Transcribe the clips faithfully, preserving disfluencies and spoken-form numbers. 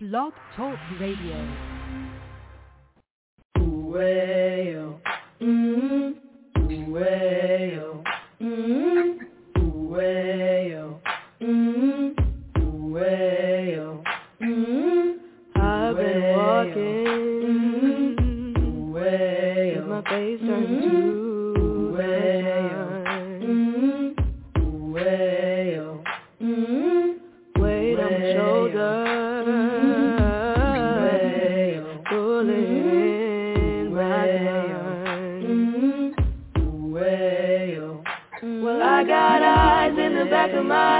Blog Talk Radio. Ooh-way-oh. Mm-hmm. Ooh-way-oh. Mm-hmm. Ooh-way-oh. Mm-hmm. Ooh-way-oh. Mm-hmm. I've been walking mm-hmm. with my face turned to Ooh-way-oh. Mm-hmm. Ooh-way-oh. Mm-hmm. Weight on my shoulder. I got eyes in the back of my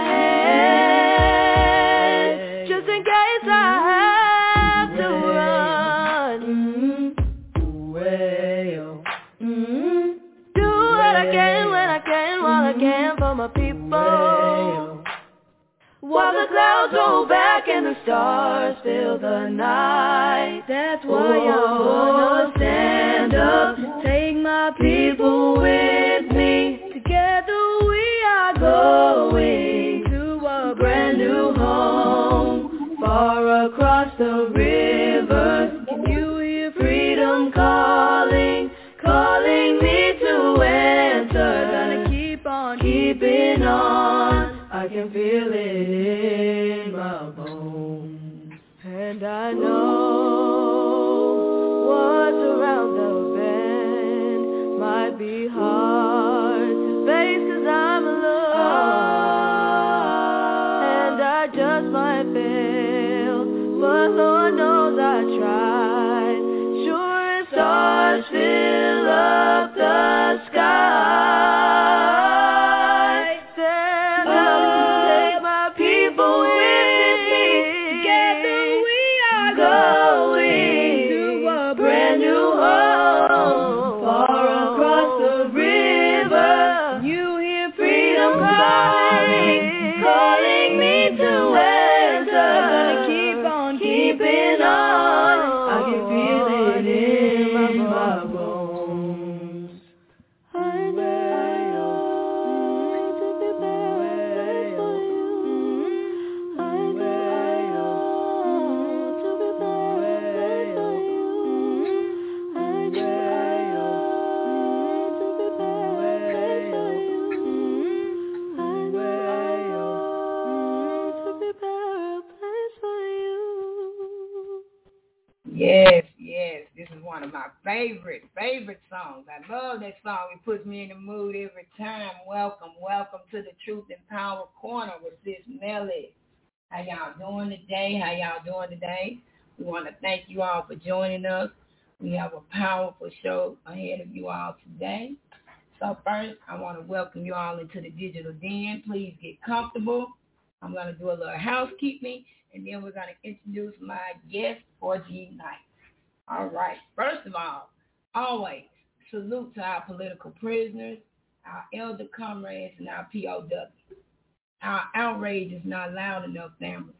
head, just in case I have to run. Mm-hmm. Mm-hmm. Do what I can when I can, while I can for my people. While the clouds roll back and the stars fill the night, that's why I'm gonna stand up, take my people with me. Together we are going to a brand new home, far across the river. Can you hear freedom calling, calling me to answer? Gonna keep on keeping on, I can feel it in my bones. And I know what's around the bend might be hard to face, 'cause I'm alone, and I just might fail, but Lord knows I tried. Sure as stars fill up the sky, stand up and take my people with me. Together we are going to a brand new home, far across the river. You hear freedom calling, calling me to answer. Gonna keep on keeping on, I can feel it in my bones. I know to be better for you. I know to be better for you. I know to be better for you. I know to be better place for you. Yes, yes. This is one of my favorite, favorite songs. I love that song. It puts me in the mood every time. Welcome, welcome to the Truth and Power Corner with Sis Melly. How y'all doing today? How y'all doing today? We want to thank you all for joining us. We have a powerful show ahead of you all today. So first, I want to welcome you all into the Digital Den. Please get comfortable. I'm going to do a little housekeeping, and then we're going to introduce my guest for tonight. All right. First of all, always salute to our political prisoners, our elder comrades, and our P O W. Our outrage is not loud enough, family.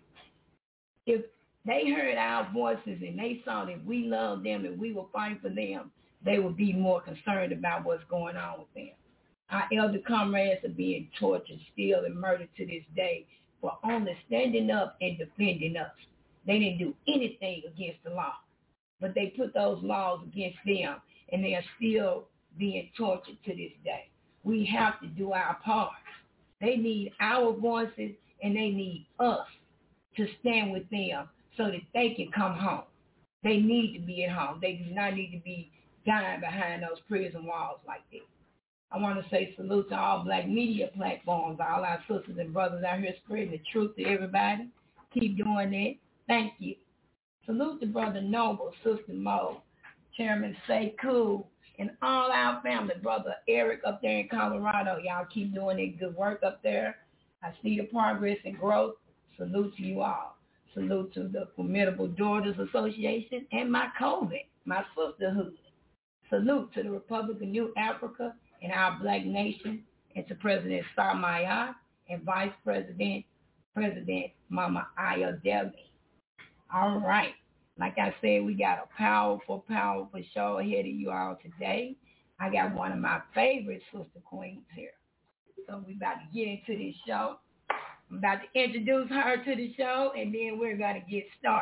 If they heard our voices and they saw that we love them and we will fight for them, they would be more concerned about what's going on with them. Our elder comrades are being tortured, still, and murdered to this day for only standing up and defending us. They didn't do anything against the law, but they put those laws against them, and they are still being tortured to this day. We have to do our part. They need our voices, and they need us to stand with them so that they can come home. They need to be at home. They do not need to be dying behind those prison walls like this. I want to say salute to all black media platforms, all our sisters and brothers out here spreading the truth to everybody. Keep doing that. Thank you. Salute to Brother Noble, Sister Mo, Chairman Sekou, and all our family. Brother Eric up there in Colorado. Y'all keep doing that good work up there. I see the progress and growth. Salute to you all. Salute to the Formidable Daughters Association and my COVID, my sisterhood. Salute to the Republic of New Africa and our black nation, and to President Sarmaya and Vice President, President Mama Ayodele. All right. Like I said, we got a powerful, powerful show ahead of you all today. I got one of my favorite sister queens here. So we about to get into this show. I'm about to introduce her to the show, and then we're going to get started.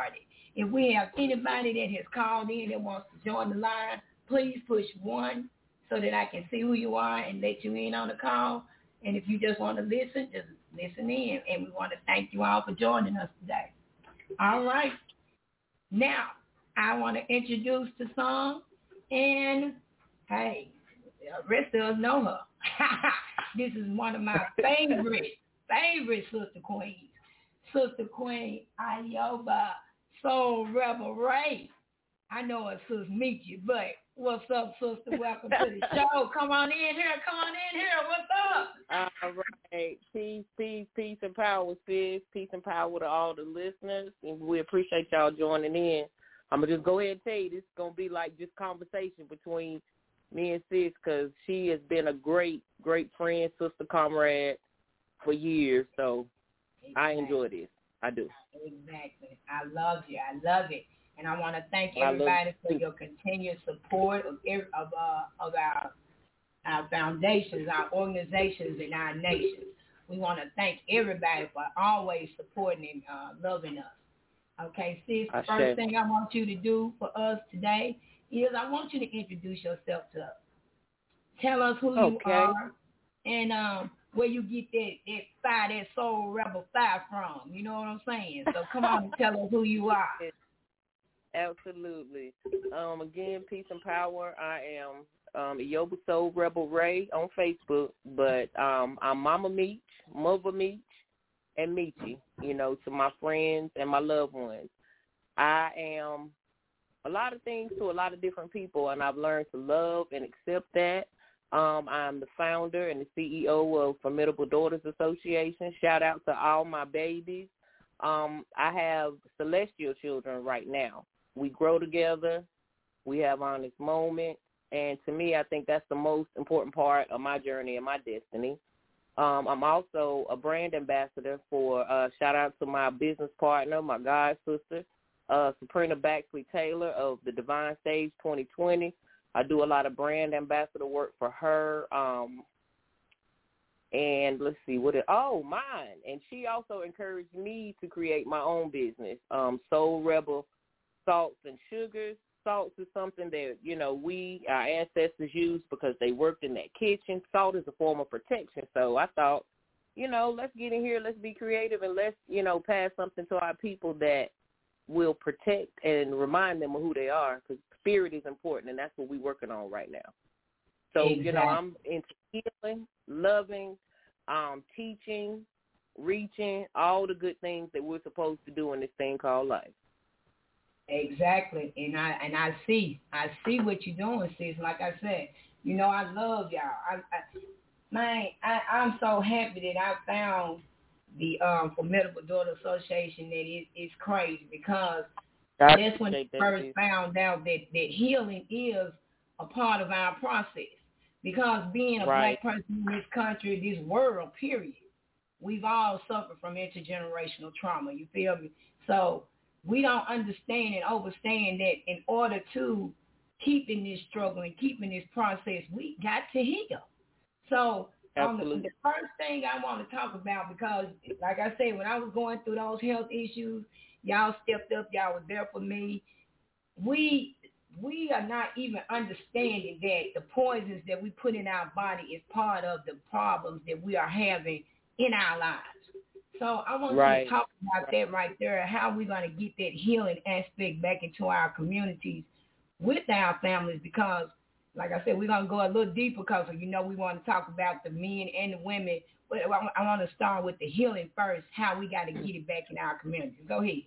If we have anybody that has called in that wants to join the line, please push one so that I can see who you are and let you in on the call. And if you just want to listen, just listen in. And we want to thank you all for joining us today. All right. Now, I want to introduce the song. And, hey, the rest of us know her. This is one of my favorite, favorite Sister Queens. Sister Queen Ioba Soul Rebel Ray. I know it's Sis Meet You, but what's up, sister? Welcome to the show. Come on in here. Come on in here. What's up? All right. Peace, peace, peace and power, sis. Peace and power to all the listeners. And we appreciate y'all joining in. I'm going to just go ahead and tell you, this is going to be like just conversation between me and sis, because she has been a great, great friend, sister, comrade for years. So exactly. I enjoy this. I do. Exactly. I love you. I love it. And I want to thank everybody for your continued support of of, uh, of our our foundations, our organizations, and our nations. We want to thank everybody for always supporting and uh, loving us. Okay, sis, the first thing I want you to do for us today is I want you to introduce yourself to us. Tell us who okay. you are and um, where you get that, that fire, that soul rebel fire from. You know what I'm saying? So come on and tell us who you are. Absolutely. Um, again, peace and power. I am um, Ioba Soul Rebel Ray on Facebook, but um, I'm Mama Meech, Mother Meech, and Meechy, you know, to my friends and my loved ones. I am a lot of things to a lot of different people, and I've learned to love and accept that. Um, I'm the founder and the C E O of Formidable Daughters Association. Shout out to all my babies. Um, I have celestial children right now. We grow together. We have honest moments. And to me, I think that's the most important part of my journey and my destiny. Um, I'm also a brand ambassador for, uh, shout out to my business partner, my god sister, uh, Sabrina Baxley Taylor of the Divine Stage twenty twenty. I do a lot of brand ambassador work for her. Um, and let's see, what it, oh, mine. And she also encouraged me to create my own business, um, Soul Rebel Salts and Sugars. Salts is something that, you know, we, our ancestors used because they worked in that kitchen. Salt is a form of protection. So I thought, you know, let's get in here, let's be creative, and let's, you know, pass something to our people that will protect and remind them of who they are, because spirit is important, and that's what we're working on right now. So, exactly. you know, I'm into healing, loving, um, teaching, reaching, all the good things that we're supposed to do in this thing called life. Exactly, and I and I see, I see what you're doing, sis. Like I said, you know, I love y'all. I, I man, I, I'm so happy that I found the um, Formidable Daughter Association. That it, it's crazy because I that's when I first that found out that, that healing is a part of our process. Because being a right. black person in this country, this world, period, we've all suffered from intergenerational trauma. You feel me? So we don't understand and understand that in order to keep in this struggle and keep in this process, we got to heal. So um, the, the first thing I want to talk about, because like I said, when I was going through those health issues, y'all stepped up, y'all were there for me. We we are not even understanding that the poisons that we put in our body is part of the problems that we are having in our lives. So I want right. you to talk about right. that right there, how we're going to get that healing aspect back into our communities with our families, because, like I said, we're going to go a little deeper because, you know, we want to talk about the men and the women. But I want to start with the healing first, how we got to get it back in our communities. Go ahead.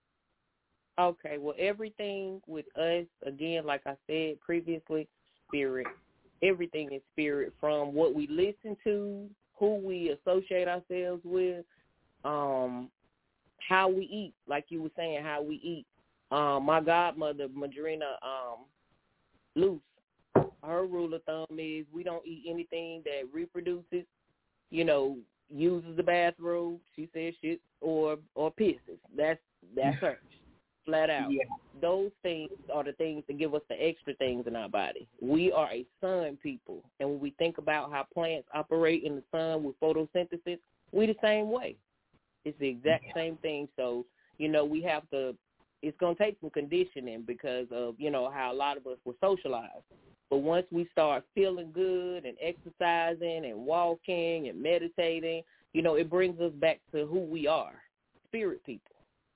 Okay, well, everything with us, again, like I said previously, spirit. Everything is spirit, from what we listen to, who we associate ourselves with, um, how we eat, like you were saying, how we eat. Um, my godmother, Madrina um, Luce, her rule of thumb is we don't eat anything that reproduces, you know, uses the bathroom, she says shit, or or pisses. That's, that's her. Flat out. Yeah. Those things are the things that give us the extra things in our body. We are a sun people, and when we think about how plants operate in the sun with photosynthesis, we the same way. It's the exact yeah. same thing. So, you know, we have to it's going to take some conditioning because of, you know, how a lot of us were socialized. But once we start feeling good and exercising and walking and meditating, you know, it brings us back to who we are, spirit people.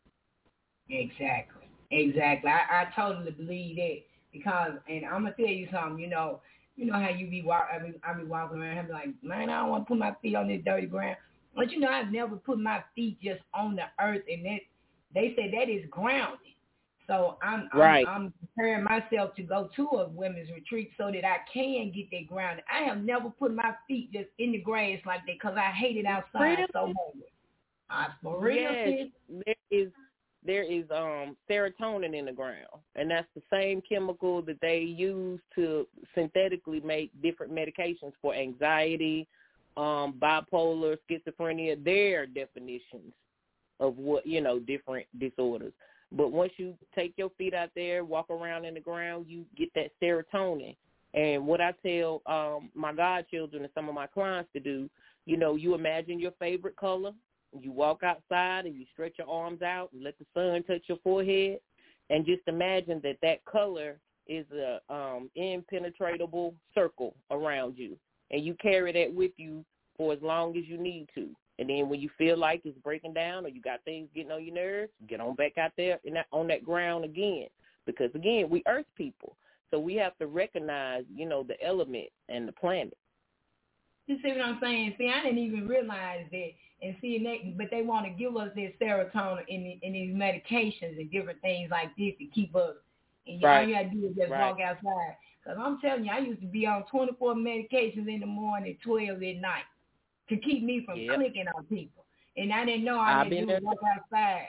Exactly. Exactly. I, I totally believe that because, and I'm going to tell you something, you know, you know how you be walk, I be, I be walking around and be like, man, I don't want to put my feet on this dirty ground. But, you know, I've never put my feet just on the earth, and that they say that is grounded. So I'm, right. I'm, I'm preparing myself to go to a women's retreat so that I can get that grounded. I have never put my feet just in the grass like that because I hate it outside really? so much. Uh, for real, yes, there is there is um serotonin in the ground, and that's the same chemical that they use to synthetically make different medications for anxiety, um, bipolar, schizophrenia. Their definitions of what, you know, different disorders. But once you take your feet out there, walk around in the ground, you get that serotonin. And what I tell um, my godchildren and some of my clients to do, you know, you imagine your favorite color. You walk outside and you stretch your arms out and let the sun touch your forehead. And just imagine that that color is a um, impenetrable circle around you. And you carry that with you for as long as you need to. And then when you feel like it's breaking down or you got things getting on your nerves, get on back out there and that, on that ground again. Because, again, we earth people. So we have to recognize, you know, the element and the planet. You see what I'm saying? See, I didn't even realize that. And see, that, but they want to give us this serotonin in, the, in these medications and different things like this to keep us. And right. all you got to do is just right. walk outside. Because I'm telling you, I used to be on twenty-four medications in the morning, twelve at night, to keep me from yep. clicking on people. And I didn't know all I had to do was walk outside.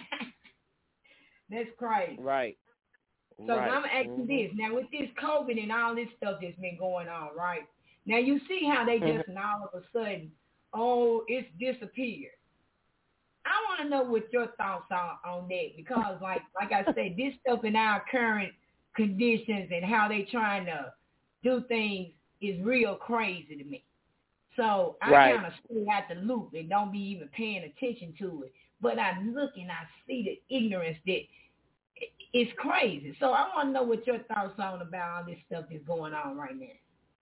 That's crazy. Right. So right. now I'm asking mm-hmm. this. Now, with this COVID and all this stuff that's been going on, right? Now, you see how they just mm-hmm. now all of a sudden, oh, it's disappeared. I want to know what your thoughts are on that because, like like I said, this stuff in our current conditions and how they trying to do things is real crazy to me. So I right. kind of stay out the loop and don't be even paying attention to it. But I look and I see the ignorance that it's crazy. So I want to know what your thoughts are about all this stuff that's going on right now.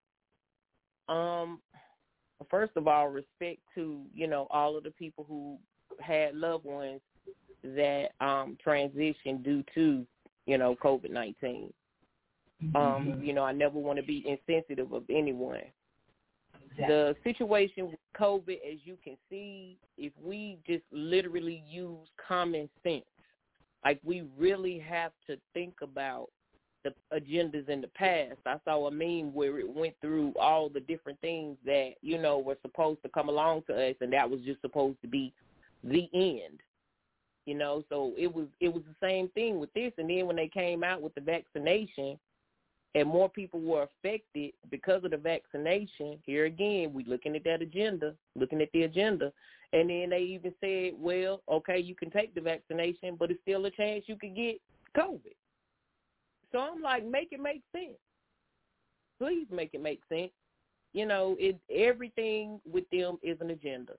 Um, first of all, respect to, you know, all of the people who had loved ones that um, transitioned due to, you know, COVID nineteen. Mm-hmm. Um, you know, I never want to be insensitive of anyone. Exactly. The situation with COVID, as you can see, if we just literally use common sense, like we really have to think about the agendas in the past. I saw a meme where it went through all the different things that, you know, were supposed to come along to us, and that was just supposed to be the end. You know, so it was it was the same thing with this. And then when they came out with the vaccination and more people were affected because of the vaccination, here again, we looking at that agenda, looking at the agenda. And then they even said, well, okay, you can take the vaccination, but it's still a chance you could get COVID. So I'm like, make it make sense. Please make it make sense. You know, it everything with them is an agenda.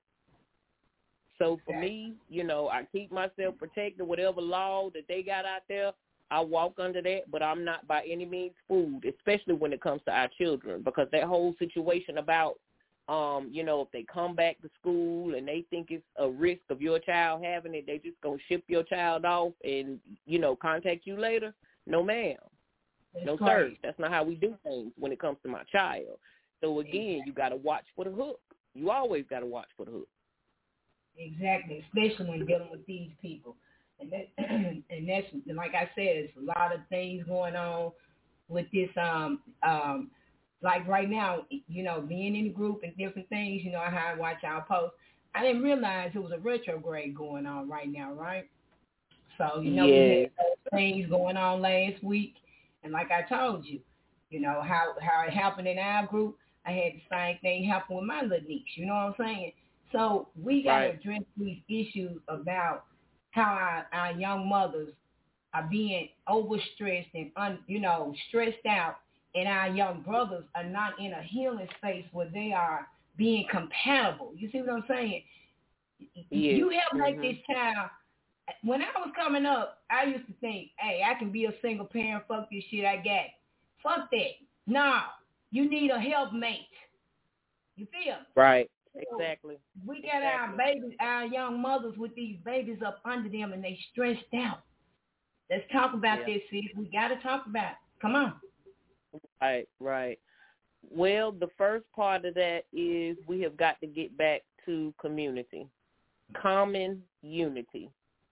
So for me, you know, I keep myself protected. Whatever law that they got out there, I walk under that, but I'm not by any means fooled, especially when it comes to our children, because that whole situation about, um, you know, if they come back to school and they think it's a risk of your child having it, they just going to ship your child off and, you know, contact you later. No, ma'am. That's no, right. sir. That's not how we do things when it comes to my child. So, again, you got to watch for the hook. You always got to watch for the hook. Exactly, especially when dealing with these people. And that, and that's, like I said, it's a lot of things going on with this, um, um, like right now, you know, being in the group and different things, you know, how I watch our posts. I didn't realize it was a retrograde going on right now, right? So, you know, yes. we had those things going on last week. And like I told you, you know, how, how it happened in our group, I had the same thing happen with my little niece. You know what I'm saying? So we got to right. address these issues about how our, our young mothers are being overstressed and, un, you know, stressed out, and our young brothers are not in a healing space where they are being compatible. You see what I'm saying? Yes. You help make mm-hmm. this child when I was coming up, I used to think, hey, I can be a single parent. Fuck this shit. I got it. Fuck that. No, you need a helpmate. You feel? Right. So exactly. We got exactly. our babies, our young mothers with these babies up under them, and they stressed out. Let's talk about yeah. this, sis. We got to talk about it. Come on. Right, right. Well, the first part of that is we have got to get back to community, common unity.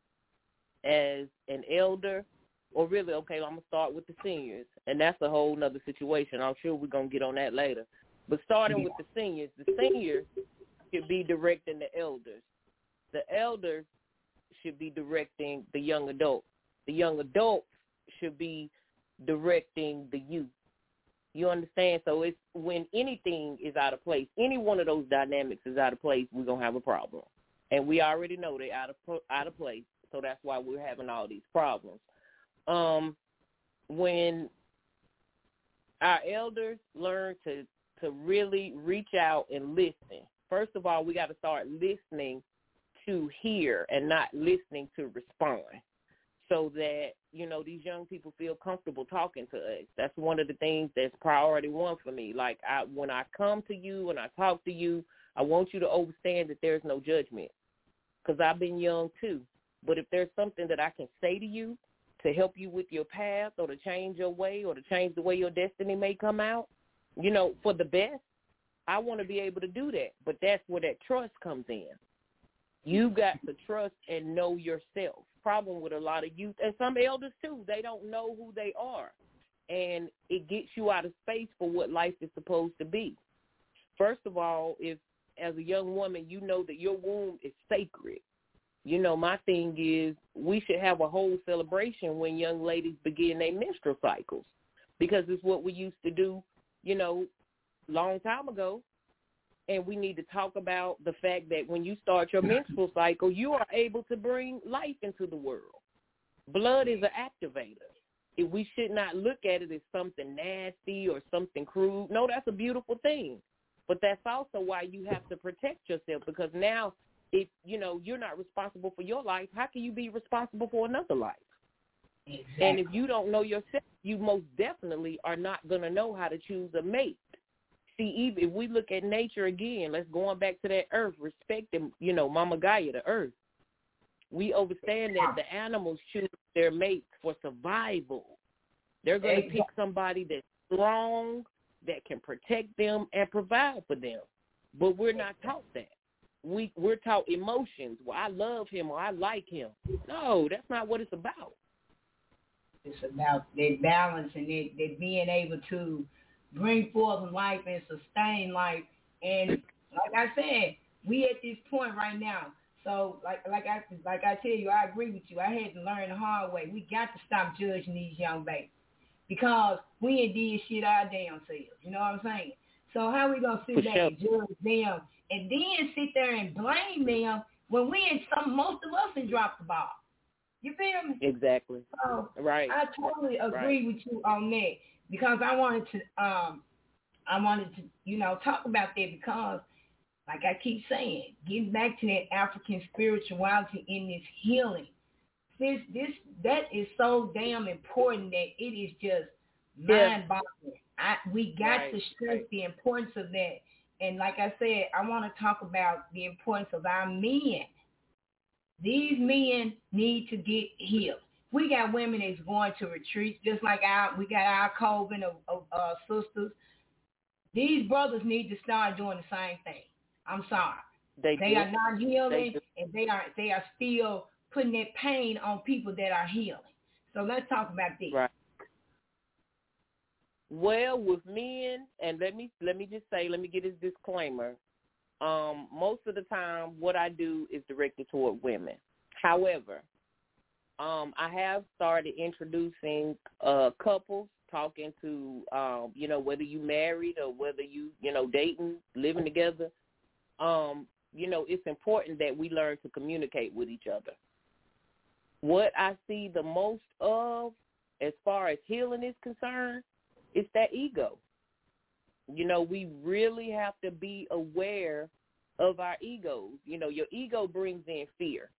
As an elder, or really, okay, I'm going to start with the seniors, and that's a whole nother situation. I'm sure we're going to get on that later. But starting with the seniors, the seniors should be directing the elders. The elders should be directing the young adults. The young adults should be directing the youth. You understand? So it's when anything is out of place, any one of those dynamics is out of place, we're going to have a problem. And we already know they're out of, out of place, so that's why we're having all these problems. Um, when our elders learn to, to really reach out and listen, first of all, we got to start listening to hear and not listening to respond, so that, you know, these young people feel comfortable talking to us. That's one of the things that's priority one for me. Like, I, when I come to you and I talk to you, I want you to understand that there's no judgment, because I've been young too. But if there's something that I can say to you to help you with your path, or to change your way, or to change the way your destiny may come out, you know, for the best, I want to be able to do that. But that's where that trust comes in. You got to trust and know yourself. Problem with a lot of youth, and some elders too, they don't know who they are. And it gets you out of space for what life is supposed to be. First of all, if as a young woman, you know that your womb is sacred. You know, my thing is we should have a whole celebration when young ladies begin their menstrual cycles, because it's what we used to do, you know, long time ago. And we need to talk about the fact that when you start your menstrual cycle, you are able to bring life into the world. Blood is an activator. If we should not look at it as something nasty or something crude. No, that's a beautiful thing. But that's also why you have to protect yourself, because now if, you know, you're not responsible for your life, how can you be responsible for another life? Exactly. And if you don't know yourself, you most definitely are not going to know how to choose a mate. See, even if we look at nature again, let's go on back to that earth, respecting, you know, Mama Gaia, the earth. We understand that the animals choose their mates for survival. They're going to pick somebody that's strong, that can protect them and provide for them. But we're not taught that. We, we're taught emotions. Well, I love him or I like him. No, that's not what it's about. It's about their balance and their, their being able to bring forth life and sustain life. And like I said, we at this point right now. So like like I like I tell you, I agree with you. I had to learn the hard way. We got to stop judging these young babies, because we ain't did shit our damn selves. You know what I'm saying? So how we gonna sit For back sure. and judge them and then sit there and blame them when we in some most of us have dropped the ball? You feel me? Exactly. So right. I totally agree right. with you on that, because I wanted to um I wanted to, you know, talk about that, because like I keep saying, getting back to that African spirituality in this healing, this this that is so damn important that it is just mind-boggling. I, we got right. to stress right. the importance of that. And like I said, I want to talk about the importance of our men. These men need to get healed. We got women that's going to retreats, just like our, we got our coven of, of uh, sisters. These brothers need to start doing the same thing. I'm sorry. They, they do. are not healing, they and they are they are still putting that pain on people that are healing. So let's talk about this. Right. Well, with men, and let me let me just say, let me get this disclaimer. Um, most of the time, what I do is directed toward women. However, um, I have started introducing uh, couples, talking to, um, you know, whether you married or whether you, you know, dating, living together. Um, you know, it's important that we learn to communicate with each other. What I see the most of as far as healing is concerned, it's that ego. You know, we really have to be aware of our egos. You know, your ego brings in fear.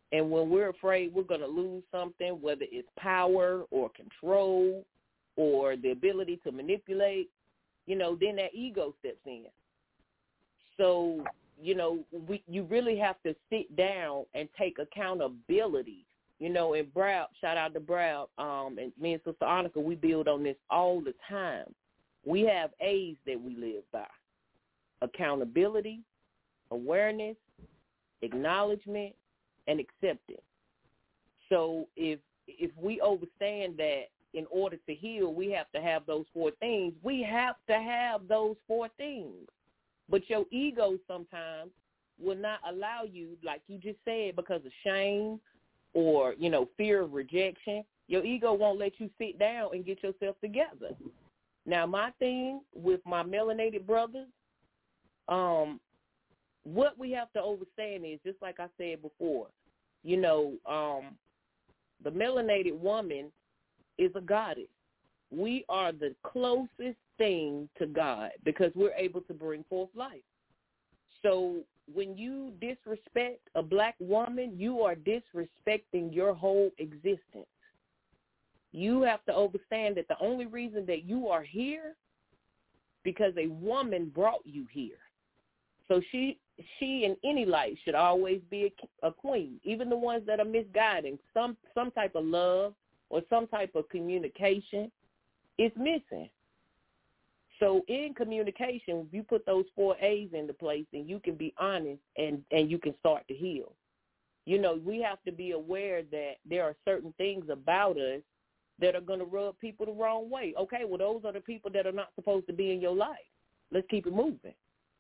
And when we're afraid we're going to lose something, whether it's power or control or the ability to manipulate, you know, then that ego steps in. So, you know, we you really have to sit down and take accountability. You know, and Brad, shout out to Brad, um, and me and Sister Annika, we build on this all the time. We have A's that we live by: accountability, awareness, acknowledgement, and acceptance. So if if we understand that in order to heal, we have to have those four things, we have to have those four things. But your ego sometimes will not allow you, like you just said, because of shame or, you know, fear of rejection. Your ego won't let you sit down and get yourself together. Now, my thing with my melanated brothers, um, what we have to understand is, just like I said before, you know, um, the melanated woman is a goddess. We are the closest thing to God because we're able to bring forth life. So when you disrespect a black woman, you are disrespecting your whole existence. You have to understand that the only reason that you are here because a woman brought you here. So she she in any life should always be a, a queen, even the ones that are misguiding. Some some type of love or some type of communication is missing. So in communication, if you put those four A's into place, then you can be honest and, and you can start to heal. You know, we have to be aware that there are certain things about us that are going to rub people the wrong way. Okay, well, those are the people that are not supposed to be in your life. Let's keep it moving.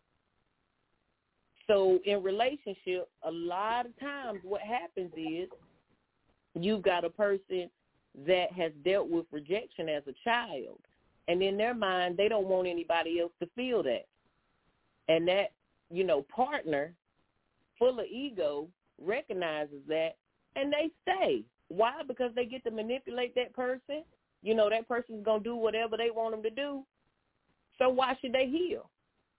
So in relationships, a lot of times what happens is you've got a person that has dealt with rejection as a child, and in their mind, they don't want anybody else to feel that. And that, you know, partner full of ego recognizes that, and they stay. Why? Because they get to manipulate that person. You know, that person's going to do whatever they want them to do. So why should they heal?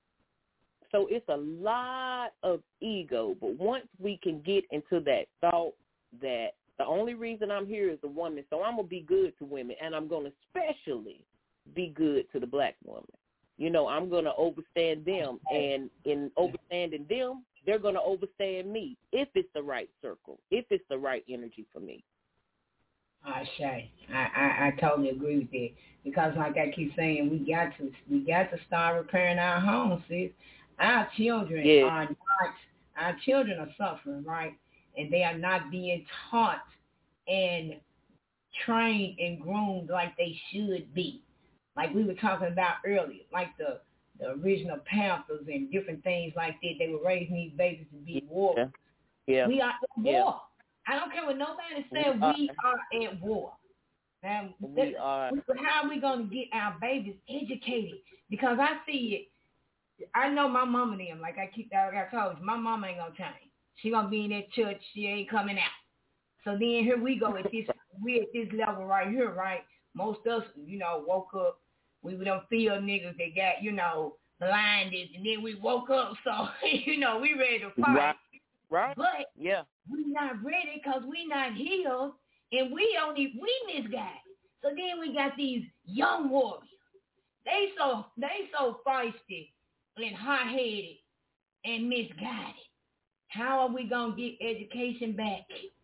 So it's a lot of ego. But once we can get into that thought that the only reason I'm here is a woman, so I'm going to be good to women, and I'm going to especially be good to the black woman. You know, I'm going to overstand them, and in overstanding them, they're going to overstand me if it's the right circle, if it's the right energy for me. I say, I, I, I totally agree with that, because like I keep saying, we got to we got to start repairing our homes, sis. Our children yeah. are not, our children are suffering, right? And they are not being taught and trained and groomed like they should be. Like we were talking about earlier, like the, the original Panthers and different things like that. They were raising these babies to be warriors. Yeah. We are at war. Yeah. I don't care what nobody said. We, we are. are at war. Now, we are. How are we going to get our babies educated? Because I see it. I know my mama and them. Like I keep, like I told you, my mama ain't gonna change. She gonna be in that church. She ain't coming out. So then here we go at this. We at this level right here, right? Most of us, you know, woke up. We were them field niggas that got, you know, blinded, and then we woke up. So you know, we ready to fight. Right. Right. But yeah, we not ready because we not healed, and we only we misguided. So then we got these young warriors. They so they so feisty and hot-headed and misguided. How are we going to get education back?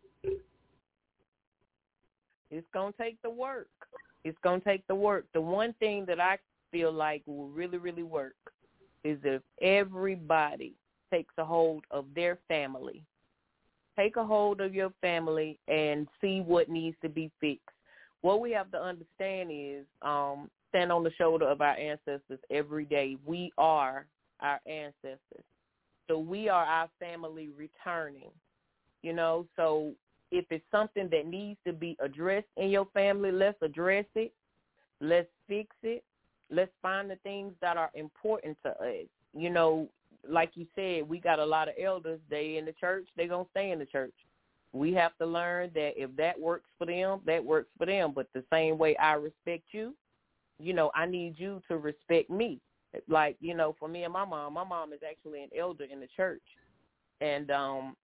It's going to take the work. It's going to take the work. The one thing that I feel like will really, really work is if everybody takes a hold of their family. Take a hold of your family and see what needs to be fixed. What we have to understand is um, stand on the shoulder of our ancestors every day. We are our ancestors. So we are our family returning, you know. So if it's something that needs to be addressed in your family, let's address it. Let's fix it. Let's find the things that are important to us. You know, like you said, we got a lot of elders. They in the church. They're going to stay in the church. We have to learn that if that works for them, that works for them. But the same way I respect you, you know, I need you to respect me. Like, you know, for me and my mom, my mom is actually an elder in the church. And um,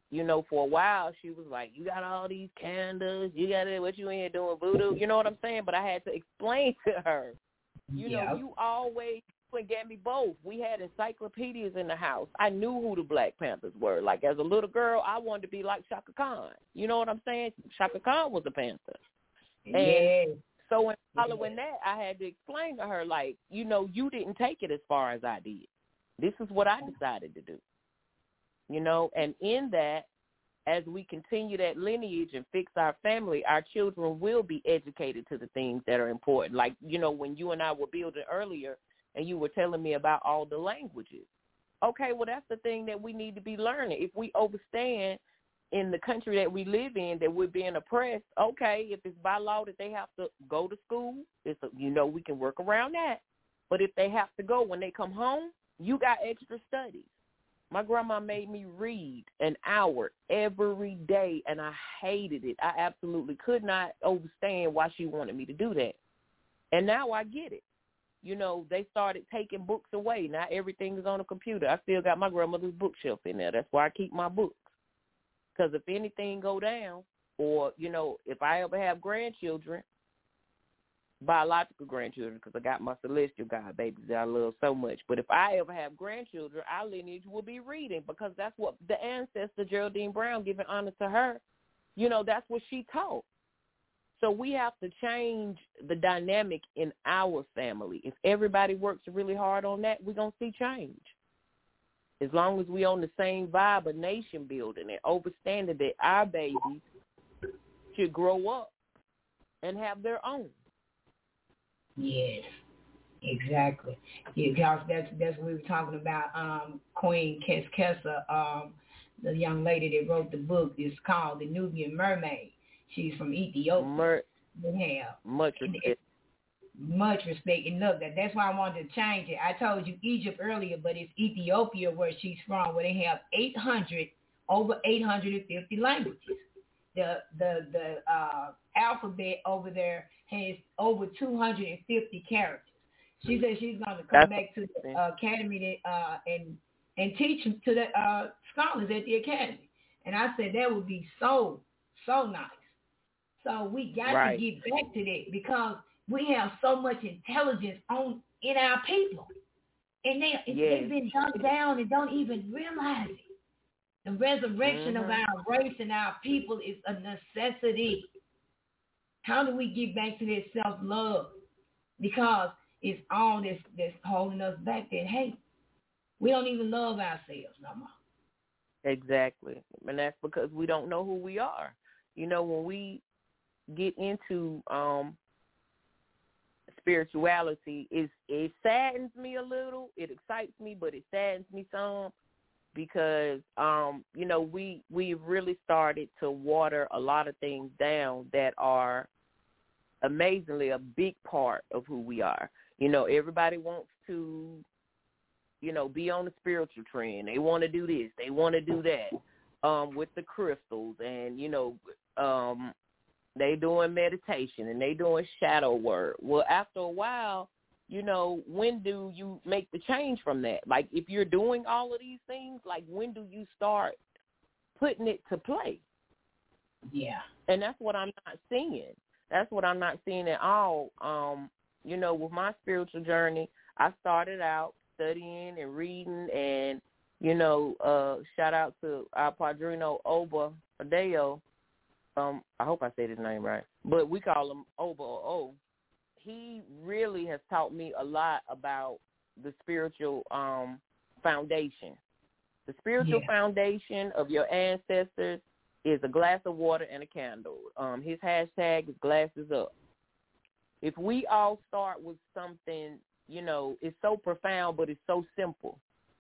you know, for a while she was like, you got all these candles, you got it, what you in here doing, voodoo? You know what I'm saying? But I had to explain to her, you yep. know, you always and get me both. We had encyclopedias in the house. I knew who the Black Panthers were. Like, as a little girl, I wanted to be like Shaka Khan. You know what I'm saying? Shaka Khan was a Panther. And yeah. so in following that, I had to explain to her, like, you know, you didn't take it as far as I did. This is what I decided to do. You know, and in that, as we continue that lineage and fix our family, our children will be educated to the things that are important. Like, you know, when you and I were building earlier, and you were telling me about all the languages. Okay, well, that's the thing that we need to be learning. If we overstand in the country that we live in that we're being oppressed, okay, if it's by law that they have to go to school, it's a, you know, we can work around that. But if they have to go when they come home, you got extra studies. My grandma made me read an hour every day, and I hated it. I absolutely could not understand why she wanted me to do that. And now I get it. You know, they started taking books away. Now everything is on a computer. I still got my grandmother's bookshelf in there. That's where I keep my books. Because if anything go down, or, you know, if I ever have grandchildren, biological grandchildren, because I got my celestial God babies that I love so much. But if I ever have grandchildren, our lineage will be reading, because that's what the ancestor, Geraldine Brown, giving honor to her, you know, that's what she taught. So we have to change the dynamic in our family. If everybody works really hard on that, we're going to see change. As long as we on the same vibe of nation building and understanding that our babies should grow up and have their own. Yes, exactly. Yeah, because that's, that's what we were talking about. Um, Queen Keskesa, um, the young lady that wrote the book, is called The Nubian Mermaid. She's from Ethiopia. Mer- yeah. Much respect. Much respect. And look, that, that's why I wanted to change it. I told you Egypt earlier, but it's Ethiopia where she's from, where they have eight hundred, over eight hundred fifty languages. The the the uh, alphabet over there has over two hundred fifty characters. She said she's going to come that's back to the uh, academy to, uh, and and teach to the uh, scholars at the academy. And I said that would be so, so nice. So we got right. to get back to that, because we have so much intelligence on in our people. And they, yes. they've been dumped down and don't even realize it. The resurrection mm-hmm. of our race and our people is a necessity. How do we get back to that self-love? Because it's all this that's holding us back, that, hey, we don't even love ourselves no more. Exactly. And that's because we don't know who we are. You know, when we get into um, spirituality, it, it saddens me a little. It excites me, but it saddens me some, because, um, you know, we, we've really started to water a lot of things down that are amazingly a big part of who we are. You know, everybody wants to, you know, be on the spiritual trend. They want to do this. They want to do that um, with the crystals, and, you know, um, they doing meditation and they doing shadow work. Well, after a while, you know, when do you make the change from that? Like, if you're doing all of these things, like, when do you start putting it to play? Yeah. And that's what I'm not seeing. That's what I'm not seeing at all. Um, you know, with my spiritual journey, I started out studying and reading, and, you know, uh, shout out to our Padrino Oba Adeo. Um, I hope I said his name right, but we call him Oba or O. He really has taught me a lot about the spiritual um, foundation. The spiritual yeah. foundation of your ancestors is a glass of water and a candle. Um, his hashtag is glasses up. If we all start with something, you know, it's so profound, but it's so simple.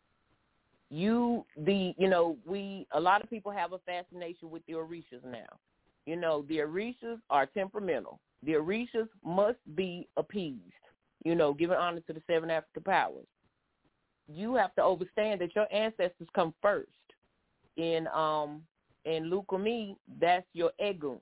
You, the, you know, we, a lot of people have a fascination with the Orishas now. You know, the Orishas are temperamental. The Orishas must be appeased, you know, giving honor to the seven African powers. You have to understand that your ancestors come first. In um in Lukumi, that's your Egun.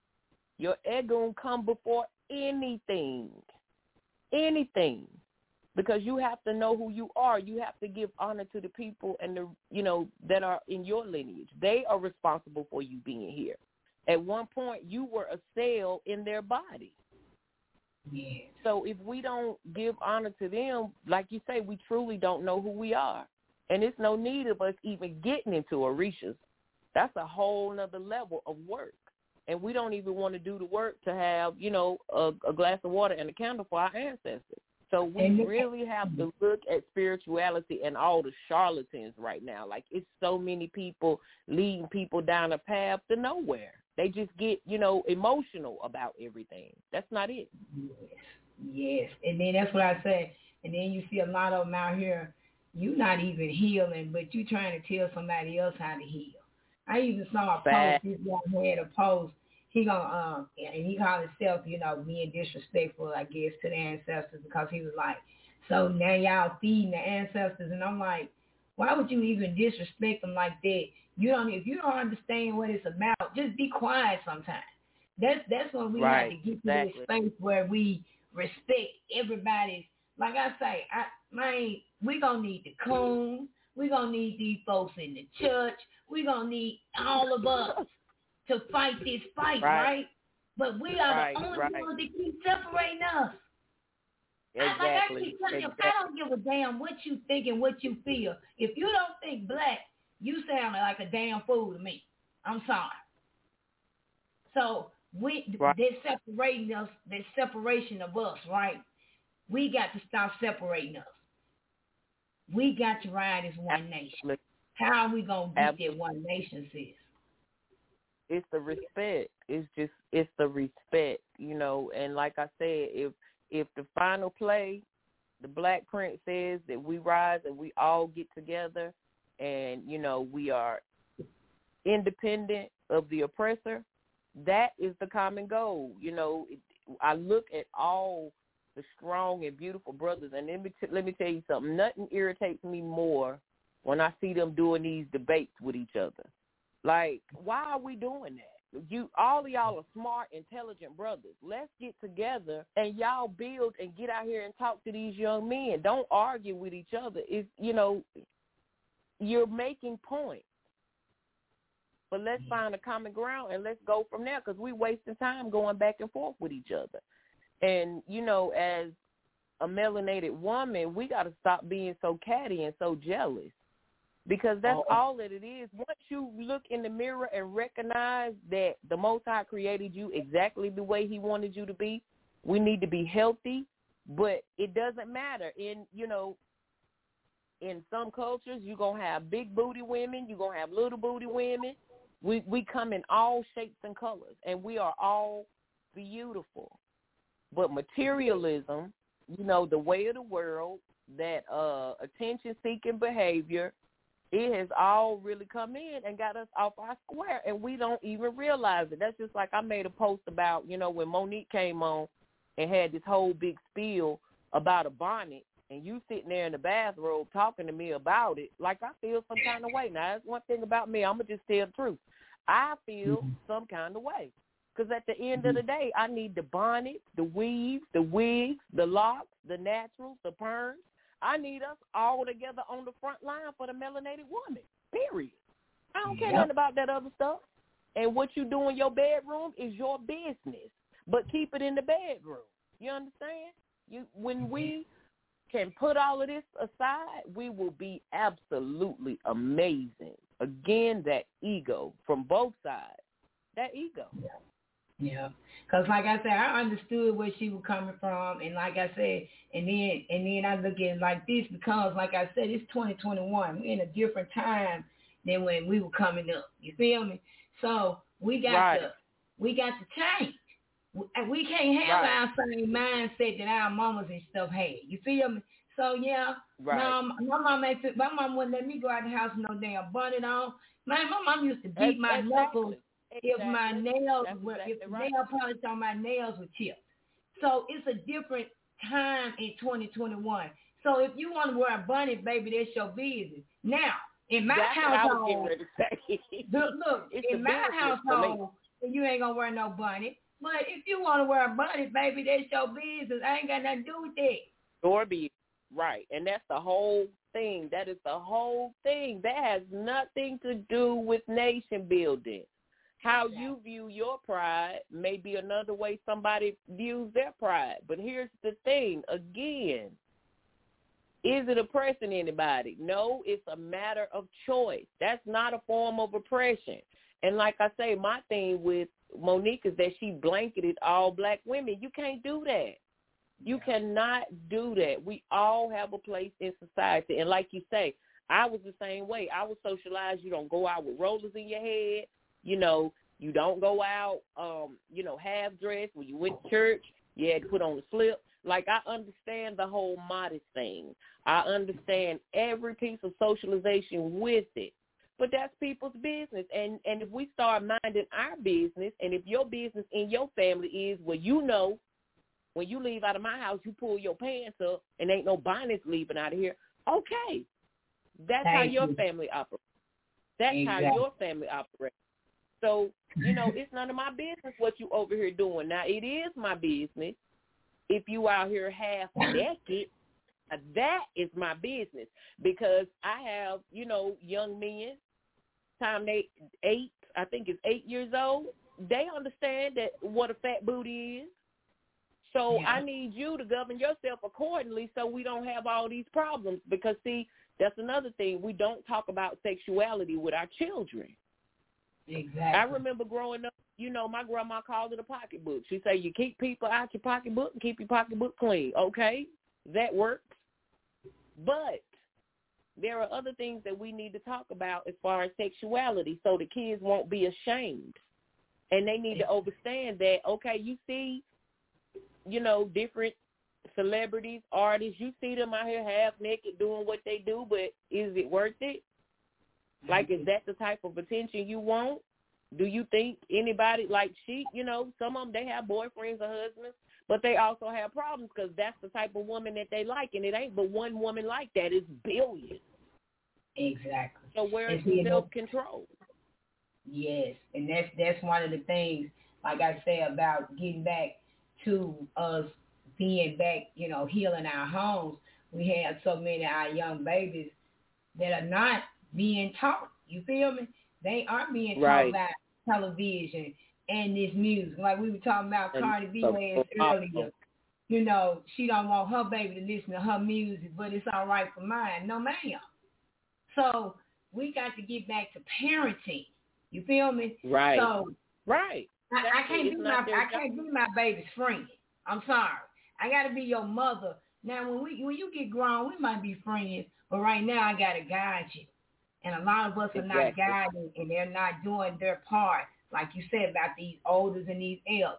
Your Egun come before anything. Anything. because you have to know who you are. You have to give honor to the people and the, you know, that are in your lineage. They are responsible for you being here. At one point, you were a cell in their body. Yeah. So if we don't give honor to them, like you say, we truly don't know who we are. And it's no need of us even getting into Orishas. That's a whole nother level of work. And we don't even want to do the work to have, you know, a, a glass of water and a candle for our ancestors. So we And really have to look at spirituality and all the charlatans right now. Like, it's so many people leading people down a path to nowhere. They just get, you know, emotional about everything. That's not it. Yes, yes. And then that's what I said. And then you see a lot of them out here, you not even healing, but you trying to tell somebody else how to heal. I even saw a Bad. post, this guy had a post, he gonna, um, and he called himself, you know, being disrespectful, I guess, to the ancestors, because he was like, so now y'all feeding the ancestors, and I'm like, why would you even disrespect them like that? You don't, if you don't understand what it's about, just be quiet sometimes. That's that's when we Right, have to get exactly. to this space where we respect everybody's. Like I say, I man, we gonna need the coon. We gonna need these folks in the church. We gonna need all of us to fight this fight, right? right? But we are right, the only right. ones that keep separating us. Exactly. I, like I keep telling exactly. you, I don't give a damn what you think and what you feel. If you don't think black, you sound like a damn fool to me. I'm sorry. So we, right. they're separating us. There's separation of us, right? We got to stop separating us. We got to ride as one Absolutely. nation. How are we going to get Absolutely. that one nation, sis? It's the respect. It's just, it's the respect, you know. And like I said, if if the final play, the Black Prince says that we rise and we all get together and, you know, we are independent of the oppressor, that is the common goal. You know, it, I look at all the strong and beautiful brothers, and let me, t- let me tell you something. Nothing irritates me more when I see them doing these debates with each other. Like, why are we doing that? You, all of y'all are smart, intelligent brothers. Let's get together and y'all build and get out here and talk to these young men. Don't argue with each other. It's, you know, you're making points. But let's find a common ground and let's go from there, because we're wasting time going back and forth with each other. And, you know, as a melanated woman, we got to stop being so catty and so jealous, because that's oh. all that it is. Once you look in the mirror and recognize that the Most High created you exactly the way he wanted you to be, we need to be healthy, but it doesn't matter. In, you know, in some cultures, you're going to have big booty women, you're going to have little booty women. We we come in all shapes and colors, and we are all beautiful. But materialism, you know, the way of the world, that uh, attention-seeking behavior, it has all really come in and got us off our square, and we don't even realize it. That's just like I made a post about, you know, when Monique came on and had this whole big spiel about a bonnet, and you sitting there in the bathrobe talking to me about it, like I feel some kind of way. Now, that's one thing about me. I'm going to just tell the truth. I feel mm-hmm. some kind of way. Because at the end mm-hmm. of the day, I need the bonnet, the weaves, the wigs, the locks, the naturals, the perms. I need us all together on the front line for the melanated woman, period. I don't care yep. nothing about that other stuff. And what you do in your bedroom is your business, but keep it in the bedroom. You understand? You When we can put all of this aside, we will be absolutely amazing. Again, that ego from both sides, that ego. Yeah. Yeah, because like I said, I understood where she was coming from, and like I said, and then and then I look at it like this, because like I said, it's twenty twenty-one. We're in a different time than when we were coming up. You feel me? So we got right. to we got to change. We can't have right. our same mindset that our mamas and stuff had. You feel me? So yeah, right. now my mom ain't fit, my mom wouldn't let me go out the house with no damn bonnet on. Man, my mom used to beat my exactly. knuckles. Exactly. If my nails That's were, exactly if the right. nail polish on my nails were chipped. So it's a different time in twenty twenty-one. So if you want to wear a bonnet, baby, that's your business. Now, in my that's household, what I was getting ready to say. look, look in my household, you ain't going to wear no bonnet. But if you want to wear a bonnet, baby, that's your business. I ain't got nothing to do with that. Your business. right. And that's the whole thing. That is the whole thing. That has nothing to do with nation building. How you view your pride may be another way somebody views their pride. But here's the thing, again, is it oppressing anybody? No, it's a matter of choice. That's not a form of oppression. And like I say, my thing with Monique is that she blanketed all black women. You can't do that. You yeah. cannot do that. We all have a place in society. And like you say, I was the same way. I was socialized. You don't go out with rollers in your head. You know, you don't go out, um, you know, half-dressed. When you went to church, you had to put on the slip. Like, I understand the whole modest thing. I understand every piece of socialization with it. But that's people's business. And, and if we start minding our business, and if your business in your family is, well, you know, when you leave out of my house, you pull your pants up and ain't no bonnets leaving out of here, okay. That's Thank how your you. family operates. That's exactly. how your family operates. So, you know, it's none of my business what you over here doing. Now, it is my business. If you out here half naked, that is my business, because I have, you know, young men, time they eight, I think it's eight years old, they understand that what a fat booty is. So yeah. I need you to govern yourself accordingly so we don't have all these problems, because, see, that's another thing. We don't talk about sexuality with our children. Exactly. I remember growing up, you know, my grandma called it a pocketbook. She said, you keep people out your pocketbook and keep your pocketbook clean. Okay, that works. But there are other things that we need to talk about as far as sexuality so the kids won't be ashamed. And they need to understand that, okay, you see, you know, different celebrities, artists, you see them out here half naked doing what they do, but is it worth it? Like, is that the type of attention you want? Do you think anybody, like she, you know, some of them, they have boyfriends or husbands, but they also have problems because that's the type of woman that they like, and it ain't but one woman like that. It's billions. Exactly. So where is the self-control? Yes, and that's that's one of the things, like I say, about getting back to us being back, you know, healing our homes. We have so many of our young babies that are not being taught. You feel me? They aren't being taught right. about television and this music. Like we were talking about and Cardi B last earlier. You know, she don't want her baby to listen to her music, but it's all right for mine. No, ma'am. So we got to get back to parenting. You feel me? Right. So right. I, I can't be my I can't be my baby's friend. I'm sorry. I got to be your mother. Now, when we when you get grown, we might be friends, but right now I got to guide you. And a lot of us are exactly. not guiding, and they're not doing their part, like you said about these elders and these elders.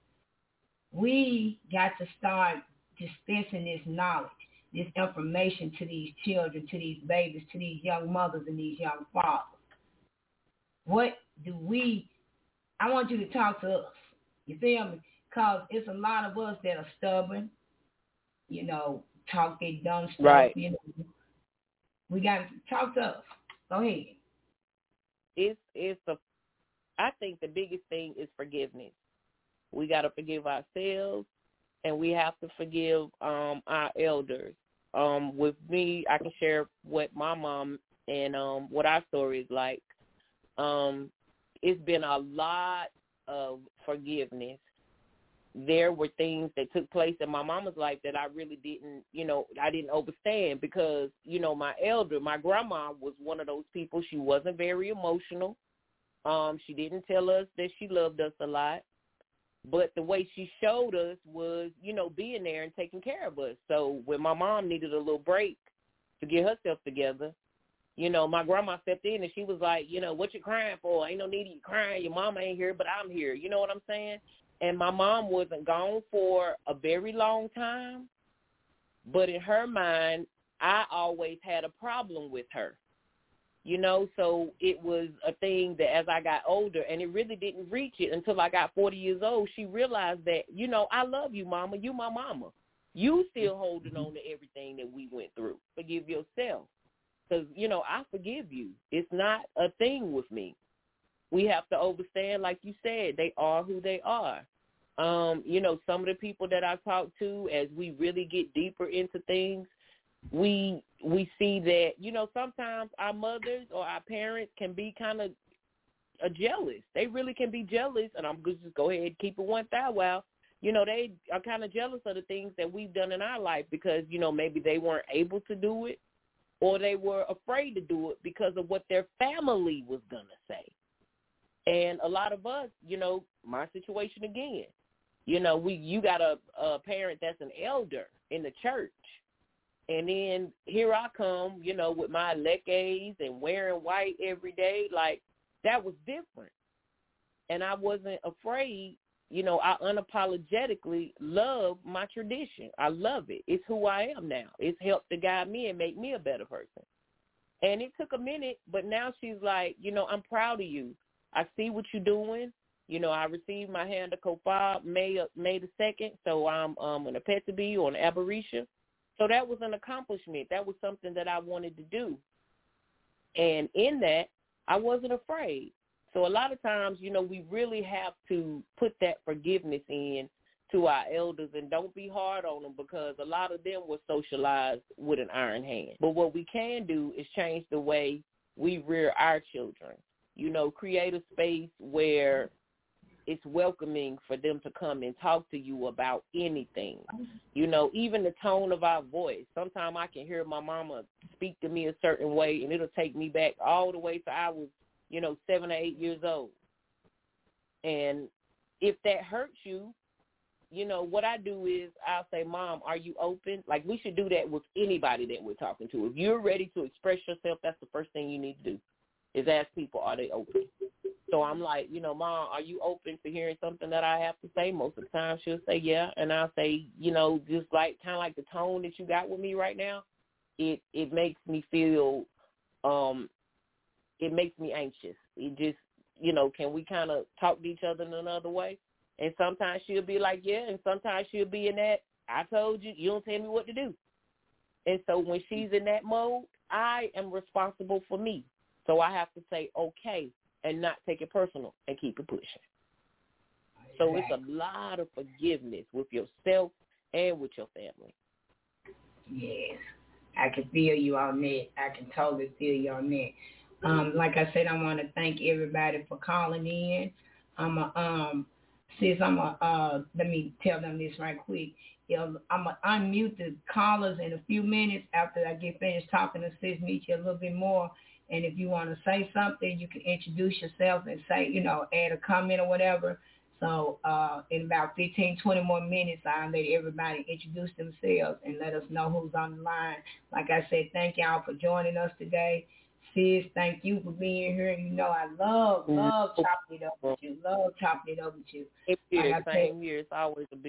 We got to start dispensing this knowledge, this information to these children, to these babies, to these young mothers and these young fathers. What do we, I want you to talk to us, you feel me? Because it's a lot of us that are stubborn, you know, talk their dumb stuff, right. you know. We got to talk to us. Go ahead. It's, it's a, I think the biggest thing is forgiveness. We got to forgive ourselves, and we have to forgive um, our elders. Um, with me, I can share what my mom and um, what our story is like. Um, it's been a lot of forgiveness. There were things that took place in my mama's life that I really didn't, you know, I didn't understand because, you know, my elder, my grandma was one of those people. She wasn't very emotional. Um, she didn't tell us that she loved us a lot. But the way she showed us was, you know, being there and taking care of us. So when my mom needed a little break to get herself together, you know, my grandma stepped in and she was like, you know, what you crying for? Ain't no need of you crying. Your mama ain't here, but I'm here. You know what I'm saying? And my mom wasn't gone for a very long time. But in her mind, I always had a problem with her. You know, so it was a thing that as I got older, and it really didn't reach it until I got forty years old, she realized that, you know, I love you, mama. You my mama. You still holding on to everything that we went through. Forgive yourself. Because, you know, I forgive you. It's not a thing with me. We have to understand, like you said, they are who they are. Um, you know, some of the people that I talk to, as we really get deeper into things, we we see that, you know, sometimes our mothers or our parents can be kind of uh, jealous. They really can be jealous, and I'm going to just go ahead and keep it one thou wow. You know, they are kind of jealous of the things that we've done in our life because, you know, maybe they weren't able to do it or they were afraid to do it because of what their family was going to say. And a lot of us, you know, my situation again, you know, we you got a, a parent that's an elder in the church. And then here I come, you know, with my leggings and wearing white every day. Like, that was different. And I wasn't afraid. You know, I unapologetically love my tradition. I love it. It's who I am now. It's helped to guide me and make me a better person. And it took a minute, but now she's like, you know, I'm proud of you. I see what you're doing. You know, I received my hand of Kofa May May the second, so I'm um on a Petaby or an Aberration. So that was an accomplishment. That was something that I wanted to do. And in that, I wasn't afraid. So a lot of times, you know, we really have to put that forgiveness in to our elders and don't be hard on them because a lot of them were socialized with an iron hand. But what we can do is change the way we rear our children. You know, create a space where it's welcoming for them to come and talk to you about anything. You know, even the tone of our voice. Sometimes I can hear my mama speak to me a certain way, and it'll take me back all the way to I was, you know, seven or eight years old. And if that hurts you, you know, what I do is I'll say, Mom, are you open? Like, we should do that with anybody that we're talking to. If you're ready to express yourself, that's the first thing you need to do is ask people, are they open? So I'm like, you know, Mom, are you open to hearing something that I have to say? Most of the time she'll say, yeah. And I'll say, you know, just like kind of like the tone that you got with me right now, it, it makes me feel, um, it makes me anxious. It just, you know, can we kind of talk to each other in another way? And sometimes she'll be like, yeah. And sometimes she'll be in that, I told you, you don't tell me what to do. And so when she's in that mode, I am responsible for me. So I have to say, okay, and not take it personal and keep it pushing. So it's a lot of forgiveness with yourself and with your family. Yes, I can feel you on that. I can totally feel you on that. Um, like I said, I want to thank everybody for calling in. I'm a, um, sis, I'm a, uh, let me tell them this right quick. You know, I'm going to unmute the callers in a few minutes after I get finished talking to Sis Meet you a little bit more. And if you want to say something, you can introduce yourself and say, you know, add a comment or whatever. So uh, in about fifteen, twenty more minutes, I'll let everybody introduce themselves and let us know who's on the line. Like I said, thank y'all for joining us today. Sis, thank you for being here. You know, I love, love chopping it up with you. Love chopping it up with you. Same year, like same year. It's always a big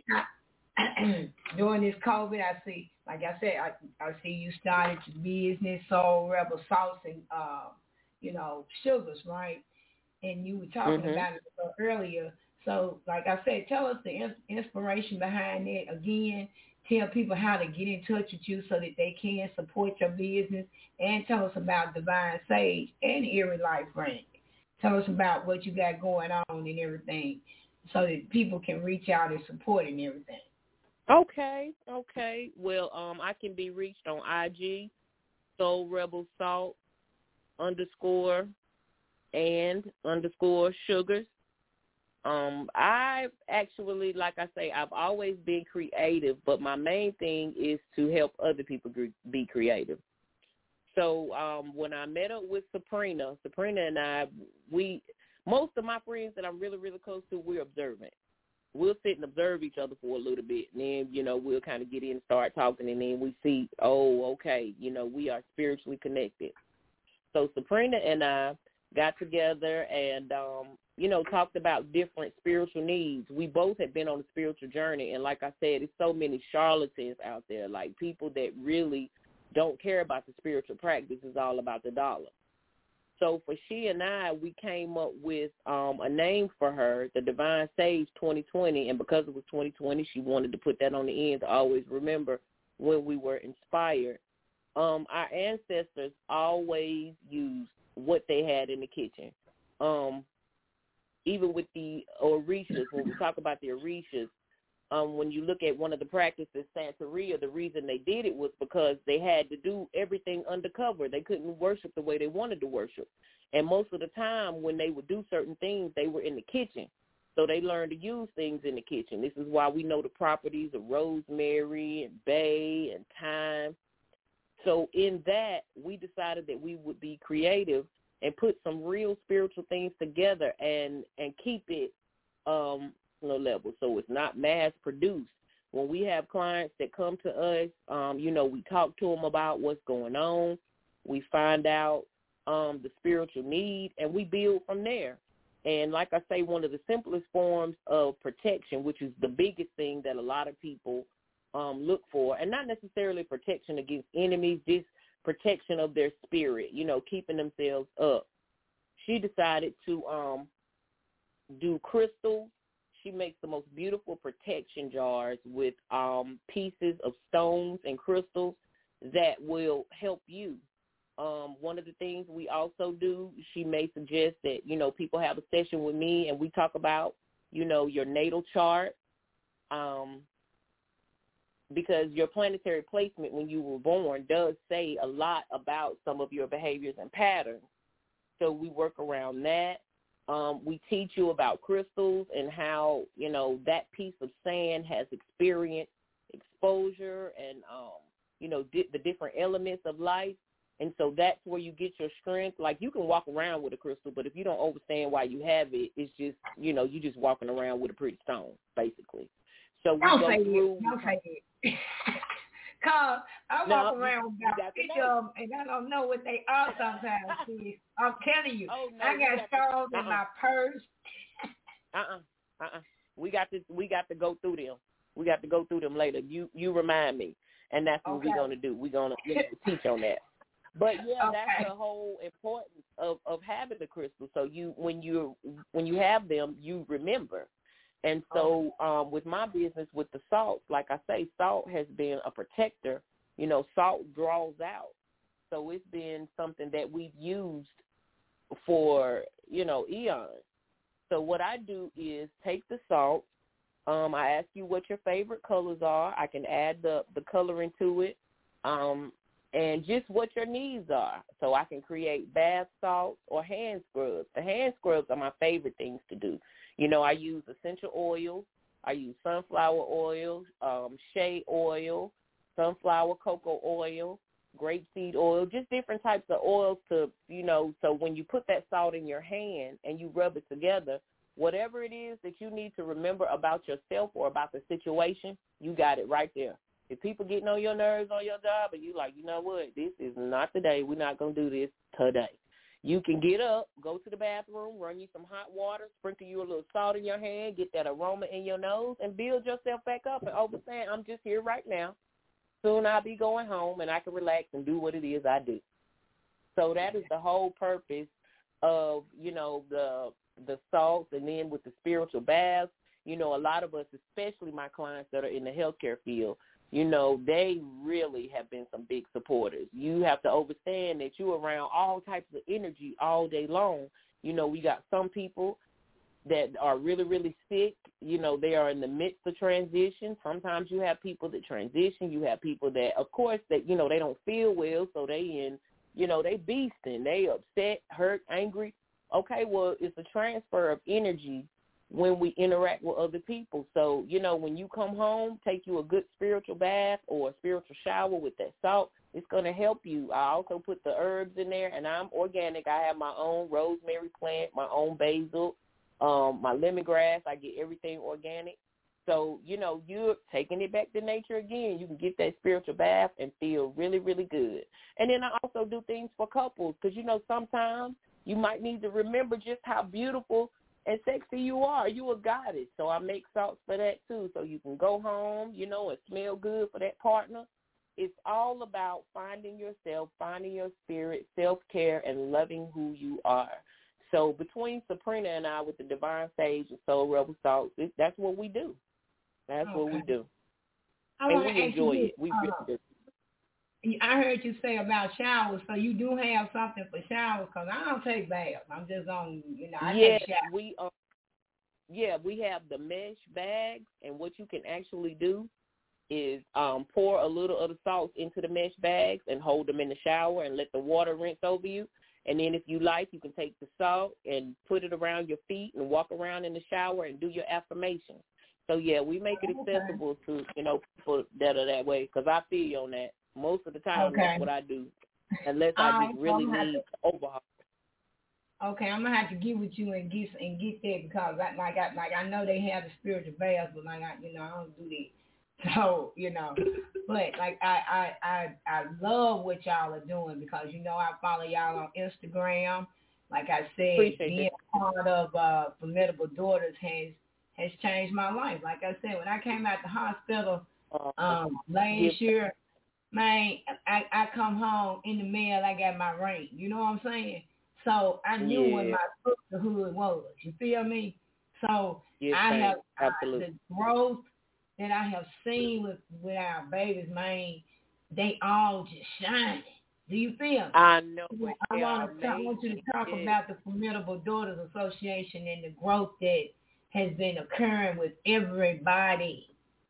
during this COVID, I see, like I said, I, I see you started your business, Soul Rebel Sauce and, uh, you know, sugars, right? And you were talking mm-hmm. about it earlier. So, like I said, tell us the in- inspiration behind it. Again, tell people how to get in touch with you so that they can support your business. And tell us about Divine Sage and Erie Life Brand. Tell us about what you got going on and everything so that people can reach out and support and everything. Okay, okay. Well, um, I can be reached on I G, Soul Rebel Salt underscore and underscore sugars. Um, I actually, like I say, I've always been creative, but my main thing is to help other people be creative. So um, when I met up with Sabrina, Sabrina and I, we, most of my friends that I'm really, really close to, we're observant. We'll sit and observe each other for a little bit, and then, you know, we'll kind of get in and start talking, and then we see, oh, okay, you know, we are spiritually connected. So Sabrina and I got together and, um, you know, talked about different spiritual needs. We both had been on a spiritual journey, and like I said, there's so many charlatans out there, like people that really don't care about the spiritual practice. It's all about the dollar. So for she and I, we came up with um, a name for her, the Divine Sage twenty twenty, and because it was twenty twenty, she wanted to put that on the end to always remember when we were inspired. Um, our ancestors always used what they had in the kitchen. Um, even with the Orishas, when we talk about the Orishas, Um, when you look at one of the practices, Santeria, the reason they did it was because they had to do everything undercover. They couldn't worship the way they wanted to worship. And most of the time when they would do certain things, they were in the kitchen. So they learned to use things in the kitchen. This is why we know the properties of rosemary and bay and thyme. So in that, we decided that we would be creative and put some real spiritual things together and, and keep it um, no level. So it's not mass produced. When we have clients that come to us, um, you know, we talk to them about what's going on. We find out um, the spiritual need, and we build from there. And like I say, one of the simplest forms of protection, which is the biggest thing that a lot of people um, look for, and not necessarily protection against enemies, just protection of their spirit, you know, keeping themselves up. She decided to um, do crystals. She makes the most beautiful protection jars with um, pieces of stones and crystals that will help you. Um, one of the things we also do, she may suggest that, you know, people have a session with me and we talk about, you know, your natal chart, um, because your planetary placement when you were born does say a lot about some of your behaviors and patterns. So we work around that. Um, we teach you about crystals and how, you know, that piece of sand has experienced exposure and, um, you know, di- the different elements of life. And so that's where you get your strength. Like, you can walk around with a crystal, but if you don't understand why you have it, it's just, you know, you just walking around with a pretty stone, basically. So we don't go say through. It. Don't say it. Cause I no, walk around with about fifty of them, and I don't know what they are sometimes. See, I'm telling you, oh, no, I got stones uh-uh. in my purse. uh-uh, uh-uh. We got to, we got to go through them. We got to go through them later. You, you remind me, and that's what Okay. we're gonna do. We're gonna you know, teach on that. But yeah, Okay. that's the whole importance of, of having the crystal. So you, when you when you have them, you remember. And so um, with my business with the salt, like I say, salt has been a protector. You know, salt draws out. So it's been something that we've used for, you know, eons. So what I do is take the salt. Um, I ask you what your favorite colors are. I can add the, the coloring to it. Um, and just what your needs are. So I can create bath salts or hand scrubs. The hand scrubs are my favorite things to do. You know, I use essential oils. I use sunflower oil, um, shea oil, sunflower cocoa oil, grapeseed oil, just different types of oils to, you know, so when you put that salt in your hand and you rub it together, whatever it is that you need to remember about yourself or about the situation, you got it right there. If people getting on your nerves on your job and you like, you know what, this is not the day. We're not going to do this today. You can get up, go to the bathroom, run you some hot water, sprinkle you a little salt in your hand, get that aroma in your nose, and build yourself back up and understand I'm just here right now. Soon I'll be going home, and I can relax and do what it is I do. So that is the whole purpose of, you know, the the salts, and then with the spiritual baths. You know, a lot of us, especially my clients that are in the healthcare field, you know, they really have been some big supporters. You have to understand that you're around all types of energy all day long. You know, we got some people that are really, really sick. You know, they are in the midst of transition. Sometimes you have people that transition. You have people that, of course, that, you know, they don't feel well, so they in, you know, they beasting. They upset, hurt, angry. Okay, well, it's a transfer of energy when we interact with other people. So, you know, when you come home, take you a good spiritual bath or a spiritual shower with that salt. It's going to help you. I also put the herbs in there, and I'm organic. I have my own rosemary plant, my own basil, um, my lemongrass. I get everything organic. So, you know, you're taking it back to nature again. You can get that spiritual bath and feel really, really good. And then I also do things for couples because, you know, sometimes you might need to remember just how beautiful and sexy you are. You a goddess. So I make salts for that too. So you can go home, you know, and smell good for that partner. It's all about finding yourself, finding your spirit, self-care, and loving who you are. So between Sabrina and I with the Divine Sage and Soul Rebel Salts, it, that's what we do. That's okay. what we do. I and we enjoy you, it. We uh, really do. I heard you say about showers, so you do have something for showers, because I don't take baths. I'm just on, you know, I yes, take showers. we, uh, yeah, we have the mesh bags, and what you can actually do is um, pour a little of the salt into the mesh bags and hold them in the shower and let the water rinse over you. And then if you like, you can take the salt and put it around your feet and walk around in the shower and do your affirmations. So, yeah, we make it accessible to, you know, people that are that way, because I feel you on that. Most of the time, okay. that's what I do, unless I just really need to overhaul. Okay, I'm gonna have to get with you and get and get that, because I, like I like I know they have the spiritual baths, but like I you know I don't do that. So you know, but like I I I, I love what y'all are doing, because you know I follow y'all on Instagram. Like I said, Appreciate being that. part of uh, Formidable Daughters has has changed my life. Like I said, when I came out the hospital um, last year, man, I, I come home, in the mail I got my ring. You know what I'm saying? So I knew yeah. what my sisterhood was. You feel me? So yes, I have uh, Absolutely. the growth that I have seen with, with our babies, man, they all just shining. Do you feel? I know. I want to talk, I want you to talk yeah. about the Formidable Daughters Association and the growth that has been occurring with everybody.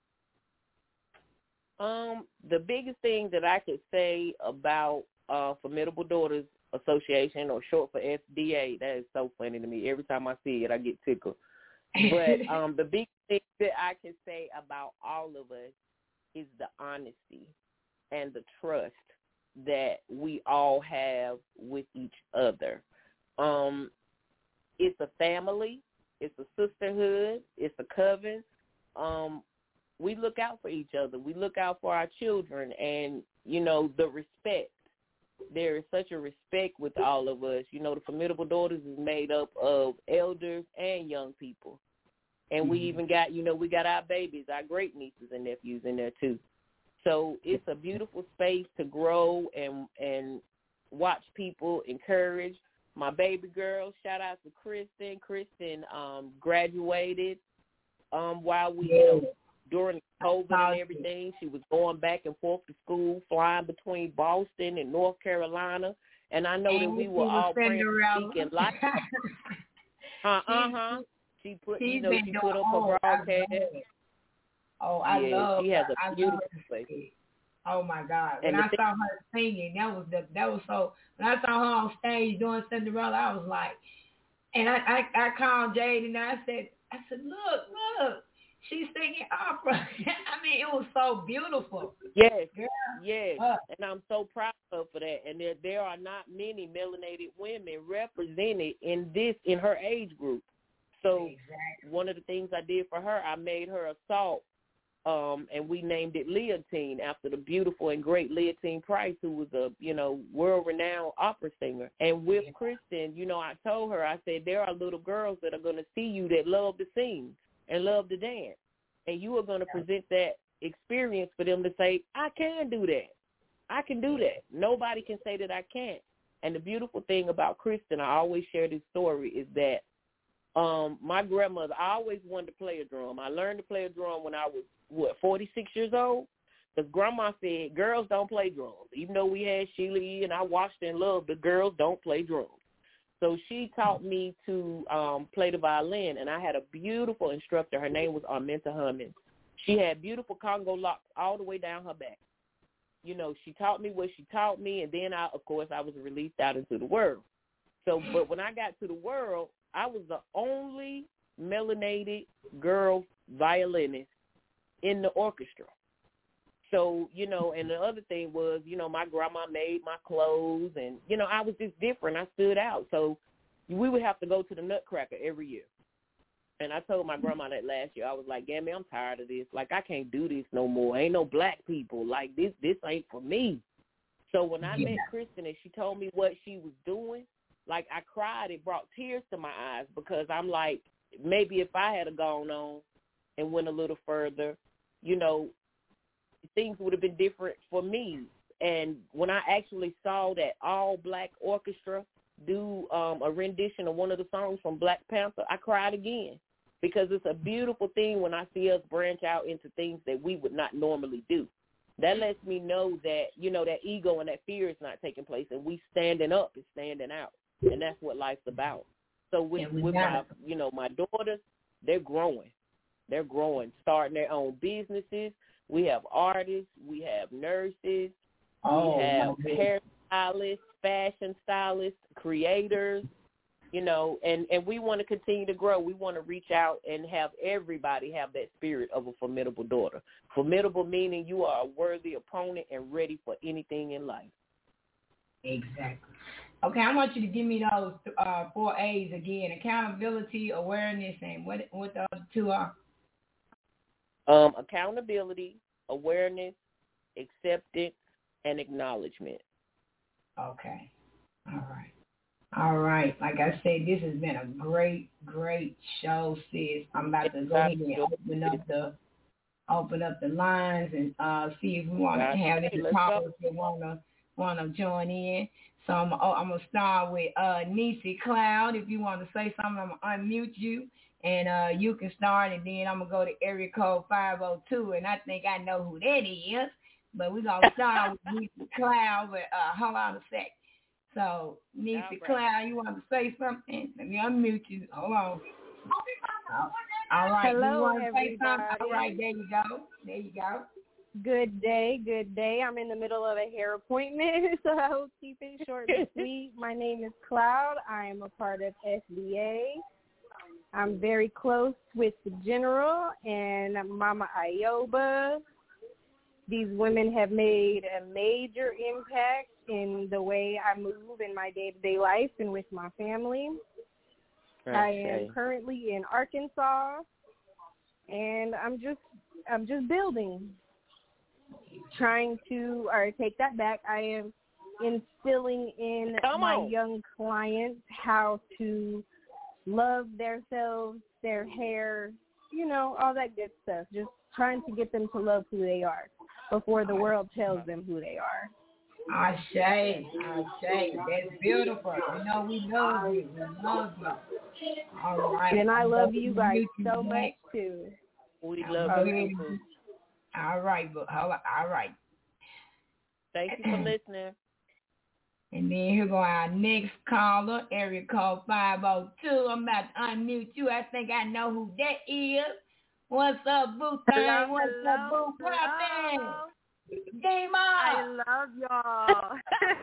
Um, the biggest thing that I could say about uh, Formidable Daughters Association, or short for F D A, that is so funny to me. Every time I see it, I get tickled. But um, the big thing that I can say about all of us is the honesty and the trust that we all have with each other. Um, it's a family. It's a sisterhood. It's a coven. Um, we look out for each other. We look out for our children, and, you know, the respect. There is such a respect with all of us. You know, the Formidable Daughters is made up of elders and young people. And mm-hmm. we even got, you know, we got our babies, our great nieces and nephews in there too. So it's a beautiful space to grow and and watch people encourage. My baby girl, shout out to Kristen. Kristen um, graduated um, while we, you know, during COVID and everything. She was going back and forth to school, flying between Boston and North Carolina. And I know and that we were all praying for speaking life. uh huh. She put, you know, she put up her broadcast. Oh, I yeah, love she has her. a beautiful face. Oh my God! When and I saw her singing, that was the that was so. When I saw her on stage doing Cinderella, I was like, and I I, I called Jade and I said, I said, look, look, she's singing opera. I mean, it was so beautiful. Yes, Girl. yes, uh, and I'm so proud of her for that. And there there are not many melanated women represented in this in her age group. So exactly. One of the things I did for her, I made her a salt. Um, and we named it Leontine after the beautiful and great Leontine Price, who was a, you know, world-renowned opera singer. And with yeah. Kristen, you know, I told her, I said, there are little girls that are going to see you that love to sing and love to dance. And you are going to present that experience for them to say, I can do that. I can do that. Nobody can say that I can't. And the beautiful thing about Kristen, I always share this story, is that Um, my grandmother, I always wanted to play a drum. I learned to play a drum when I was, what, forty-six years old? Because Grandma said, girls don't play drums. Even though we had Sheila E. and I watched and loved, the girls don't play drums. So she taught me to um, play the violin, and I had a beautiful instructor. Her name was Arminta Hummins. She had beautiful Congo locks all the way down her back. You know, she taught me what she taught me, and then, I, of course, I was released out into the world. So, but when I got to the world, I was the only melanated girl violinist in the orchestra. So, you know, and the other thing was, you know, my grandma made my clothes, and, you know, I was just different. I stood out. So we would have to go to the Nutcracker every year. And I told my grandma that last year. I was like, Gammy, I'm tired of this. Like, I can't do this no more. Ain't no black people. Like, this, this ain't for me. So when I yeah. met Kristen and she told me what she was doing, like, I cried. It brought tears to my eyes, because I'm like, maybe if I had gone on and went a little further, you know, things would have been different for me. And when I actually saw that all-black orchestra do um, a rendition of one of the songs from Black Panther, I cried again, because it's a beautiful thing when I see us branch out into things that we would not normally do. That lets me know that, you know, that ego and that fear is not taking place, and we standing up and standing out. And that's what life's about. So with, with my, you know, my daughters, they're growing. They're growing, starting their own businesses. We have artists. We have nurses. Oh, we have hairstylists, fashion stylists, creators, you know, and, and we want to continue to grow. We want to reach out and have everybody have that spirit of a formidable daughter. Formidable meaning you are a worthy opponent and ready for anything in life. Exactly. Okay, I want you to give me those uh, four A's again: accountability, awareness, and what what the other two are. Um, accountability, awareness, acceptance, and acknowledgement. Okay. All right. All right. Like I said, this has been a great, great show, sis. I'm about to go ahead and open up the open up the lines and uh, see if we want to have any callers that want to want to join in. So I'm, oh, I'm going to start with uh, Niecy Cloud. If you want to say something, I'm going to unmute you, and uh, you can start, and then I'm going to go to area code five oh two, and I think I know who that is, but we're going to start with Niecy Cloud, but uh, hold on a sec. So, Niecy right. Cloud, you want to say something? Let me unmute you. Hold on. All right. Hello, you want to everybody. say something? All right, there you go. There you go. Good day, good day. I'm in the middle of a hair appointment, so I will keep it short and sweet. My name is Cloud. I am a part of S B A. I'm very close with the General and Mama Ayoba. These women have made a major impact in the way I move in my day-to-day life and with my family. Okay. I am currently in Arkansas, and I'm just I'm just building. Trying to, or take that back, I am instilling in Come my on. young clients how to love themselves, their hair, you know, all that good stuff. Just trying to get them to love who they are before the world tells them who they are. I say, I say, that's beautiful. You know, we love you. We love you. All right. And I love you guys so much, too. We love you, too. All right, but all right. Thank you for listening. And then here go our next caller, area code five oh two. I'm about to unmute you. I think I know who that is. What's up, Boo Thang? What's hello, up, Boo Thang? Game on. I love y'all.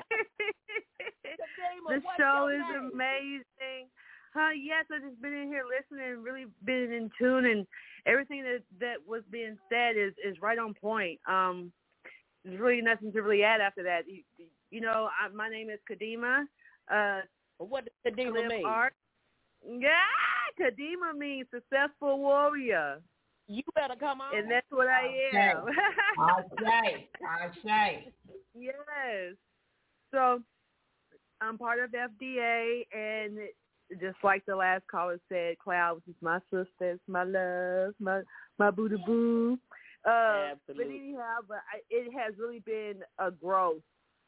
The show is amazing. Uh, yes, I've just been in here listening and really been in tune, and everything that, that was being said is, is right on point. Um, there's really nothing to really add after that. You, you know, I, my name is Kadima. Uh, what does Kadima mean? Art. Yeah, Kadima means successful warrior. You better come on. And that's what I am. I say, I say. Yes. So I'm part of F D A, and just like the last caller said, Cloud, which is my sister, it's my love, my my boo boo. Uh, Absolutely. But anyhow, but I, it has really been a growth,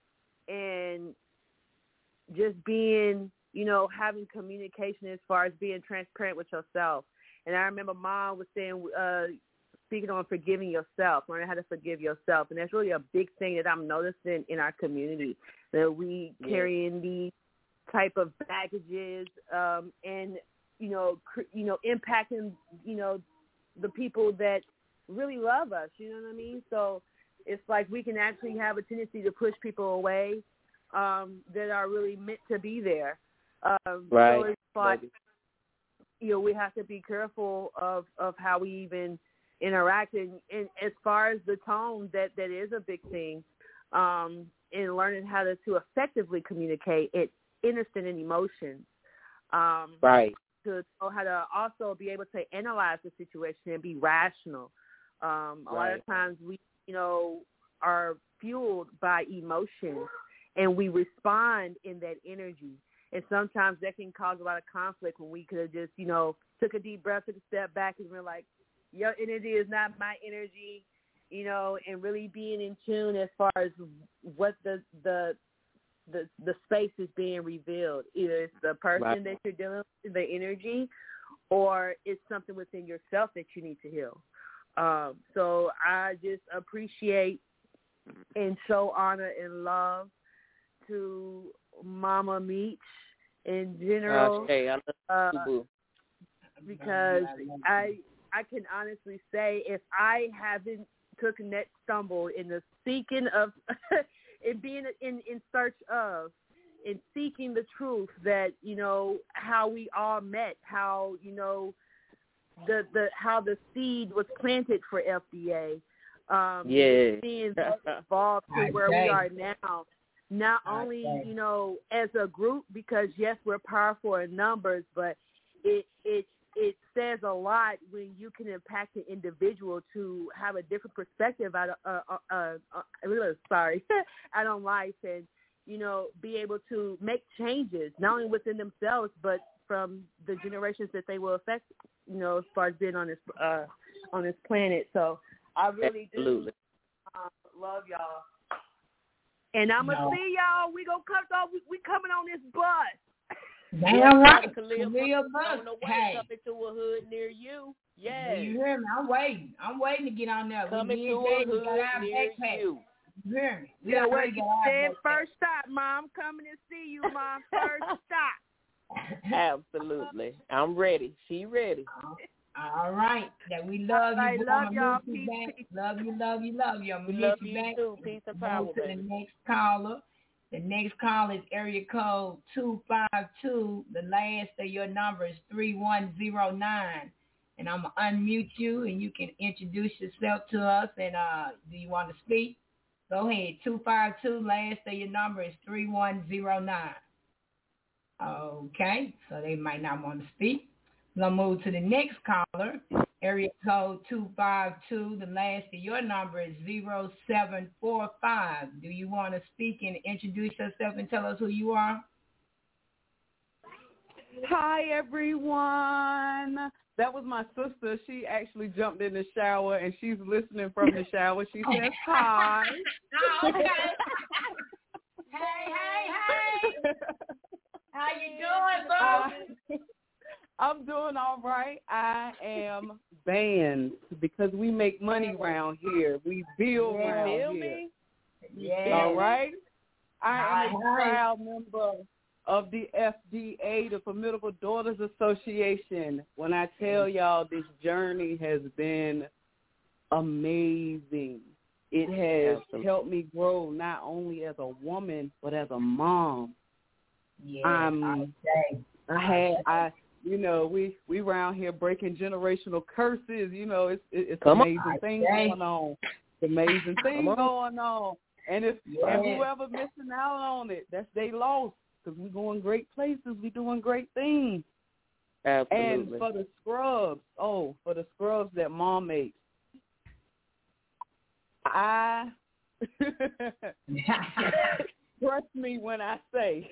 and just being, you know, having communication as far as being transparent with yourself. And I remember Mom was saying, uh, speaking on forgiving yourself, learning how to forgive yourself, and that's really a big thing that I'm noticing in our community, that we yeah. carry in these type of baggages, um, and, you know, cr- you know, impacting, you know, the people that really love us, you know what I mean? So it's like we can actually have a tendency to push people away um, that are really meant to be there. Um, right. So it's like, you know, we have to be careful of, of how we even interact. And, and as far as the tone, that, that is a big thing, um, in learning how to, to effectively communicate it, innocent in emotions, um, right? To know how to also be able to analyze the situation and be rational. Um, a right. lot of times we, you know, are fueled by emotions, and we respond in that energy. And sometimes that can cause a lot of conflict when we could have just, you know, took a deep breath, took a step back, and we're like, your energy is not my energy, you know, and really being in tune as far as what the the the the space is being revealed. Either it's the person right. that you're dealing with, the energy, or it's something within yourself that you need to heal. Um, so I just appreciate and show honor and love to Mama Meech in general. Okay, I love uh, you, because I I can honestly say if I haven't taken that stumble in the seeking of in being in, in search of in seeking the truth that, you know, how we all met, how, you know, the the how the seed was planted for F D A. Um, yeah. Being evolved to where we are now. Not only, you know, as a group, because yes, we're powerful in numbers, but it it it says a lot when you can impact an individual to have a different perspective out of uh, uh, uh, uh sorry out on life, and you know, be able to make changes not only within themselves but from the generations that they will affect. You know, as far as being on this uh, on this planet. So I really Absolutely. do uh, love y'all. And I'm going to no. see y'all. We gonna come, we, we coming on this bus. Damn right. Khalil, Khalil Bus. on the way, Hey. coming to a hood near you. Yes. You hear me? I'm waiting. I'm waiting to get on there. Coming we to a we hood got our near backpack. you. You hear me? We Yeah, already well, got you our said backpack. first stop, Mom. Coming to see you, Mom. First stop. Absolutely. I'm ready. She ready. All right. That we love I you. love I'm y'all. you Peace, back. peace. Love you, love you, love you. I'm We gonna love miss you you back. too. Peace and Go power, to the baby. next caller. The next call is area code two five two. The last of your number is three one zero nine. And I'm going to unmute you, and you can introduce yourself to us. And uh, do you want to speak? Go ahead. two five two, last of your number is three one zero nine. Okay, so they might not want to speak. We're going to move to the next caller. Area code two five two. The last of your number is zero seven four five. Do you want to speak and introduce yourself and tell us who you are? Hi, everyone. That was my sister. She actually jumped in the shower, and she's listening from the shower. She says hi. Oh, okay. Hey, hey, hey. How you doing, bro? Uh, I'm doing all right. I am banned because we make money around here. We build Yeah. around Feel here. me? Yeah. All right? I am a All right. proud member of the F D A, the Formidable Daughters Association. When I tell y'all this journey has been amazing. It has Absolutely. helped me grow not only as a woman, but as a mom. Yeah, Um, I I had, I, you know, we we around here breaking generational curses. You know, it's it, it's Come on. amazing things Okay. going on. It's amazing things on. going on. And if Yeah. and whoever missing out on it, that's they lost because we going great places. We doing great things. Absolutely. And for the scrubs, oh, for the scrubs that Mom made, I trust me when I say,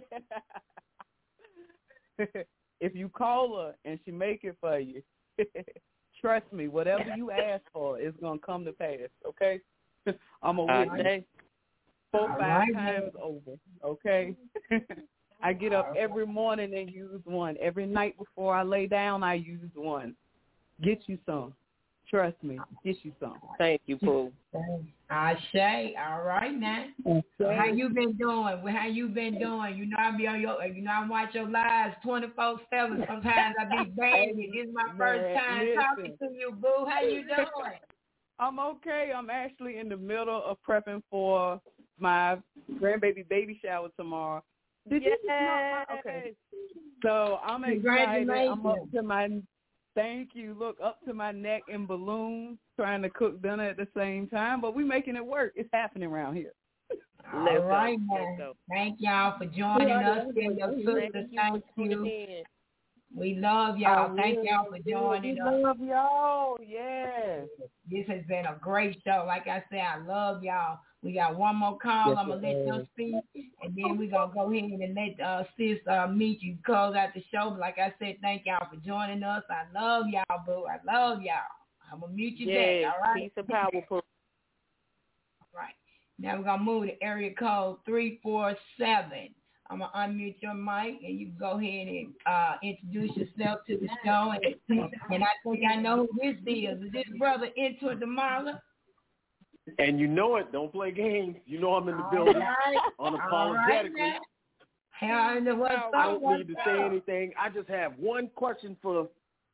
if you call her and she make it for you, trust me, whatever you ask for is gonna come to pass. Okay, I'm a I witness say, four, All five right, times over. Okay. I get up every morning and use one. Every night before I lay down, I use one. Get you some. Trust me. Get you some. thank you, Pooh. I say, all right now. So how you been doing? Well, how you been doing? You know I be on your, you know I watch your lives twenty-four seven. Sometimes I be banging. This is my first Man, time listen. talking to you, boo. How you doing? I'm okay. I'm actually in the middle of prepping for my grandbaby baby shower tomorrow. Did you Yes. know? Okay. So I'm excited. I'm up Congratulations. to my thank you. Look, up to my neck in balloons, trying to cook dinner at the same time, but we making it work. It's happening around here. All Let's right, go. Let's man. go. Thank y'all for joining us. And your sister, Thank you thank for tuning you. in. We love y'all. I Thank really y'all for do. joining We us. love y'all. Yes. This has been a great show. Like I said, I love y'all. We got one more call. Yes, I'm going to it let them is. speak, and then we're going to go ahead and let uh, sis uh, meet you, close out the show. But like I said, thank y'all for joining us. I love y'all, boo. I love y'all. I'm going to mute you Yes. back, all right? Peace and power, Pooh. All right. Now we're going to move to area code three four seven. I'm going to unmute your mic, and you can go ahead and uh, introduce yourself to the show. And, and I think I know who this is. Is this brother Into It Marla? And you know it. Don't play games. You know I'm in the All building right. All right, unapologetically. now. Hell, what's up, I don't what's need to say up? anything. I just have one question for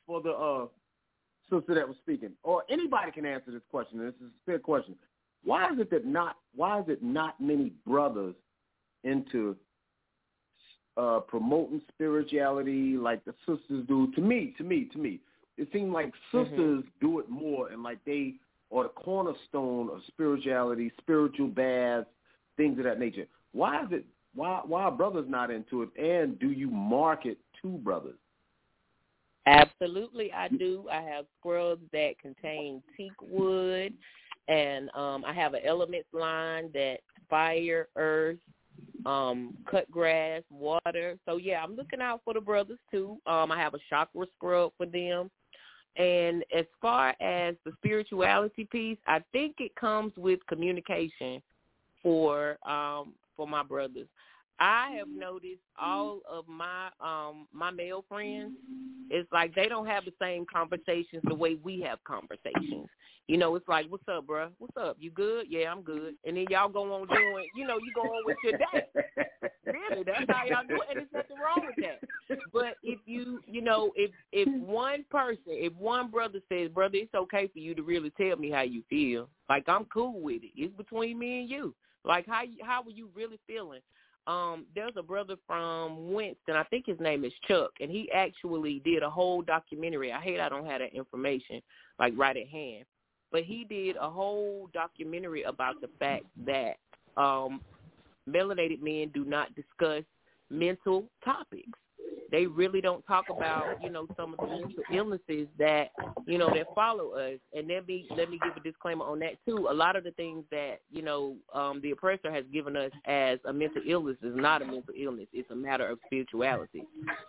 for the uh, sister that was speaking, or anybody can answer this question. This is a fair question. Why is it that not? Why is it not many brothers into uh, promoting spirituality like the sisters do? To me, to me, to me, it seems like sisters mm-hmm. do it more, and like they are the cornerstone of spirituality, spiritual baths, things of that nature. Why is it? Why why are brothers not into it? And do you market to brothers? Absolutely, I do. I have scrubs that contain teak wood, and um, I have an elements line that fire, earth, um, cut grass, water. So, yeah, I'm looking out for the brothers, too. Um, I have a chakra scrub for them. And as far as the spirituality piece, I think it comes with communication for um, for my brothers. I have noticed all of my um, my male friends, it's like they don't have the same conversations the way we have conversations. You know, it's like, what's up, bro? What's up? You good? Yeah, I'm good. And then y'all go on doing, you know, you go on with your day. Really, that's how y'all do it, and there's nothing wrong with that. But if you, you know, if if one person, if one brother says, brother, it's okay for you to really tell me how you feel, like I'm cool with it. It's between me and you. Like, how how were you really feeling? Um, there's a brother from Winston, I think his name is Chuck, and he actually did a whole documentary. I hate I don't have that information, like, right at hand. But he did a whole documentary about the fact that um, melanated men do not discuss mental topics. They really don't talk about, you know, some of the mental illnesses that, you know, that follow us. And let me, let me give a disclaimer on that, too. A lot of the things that, you know, um, the oppressor has given us as a mental illness is not a mental illness. It's a matter of spirituality.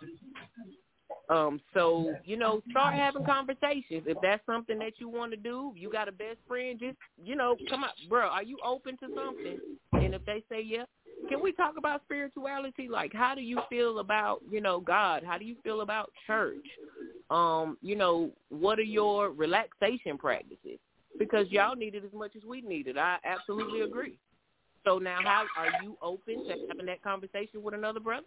Um, so, you know, start having conversations. If that's something that you want to do, you got a best friend, just, you know, come on, bro, are you open to something? And if they say, yeah, can we talk about spirituality? Like, how do you feel about, you know, God? How do you feel about church? Um, you know, what are your relaxation practices? Because y'all need it as much as we need it. I absolutely agree. So now, how are you open to having that conversation with another brother?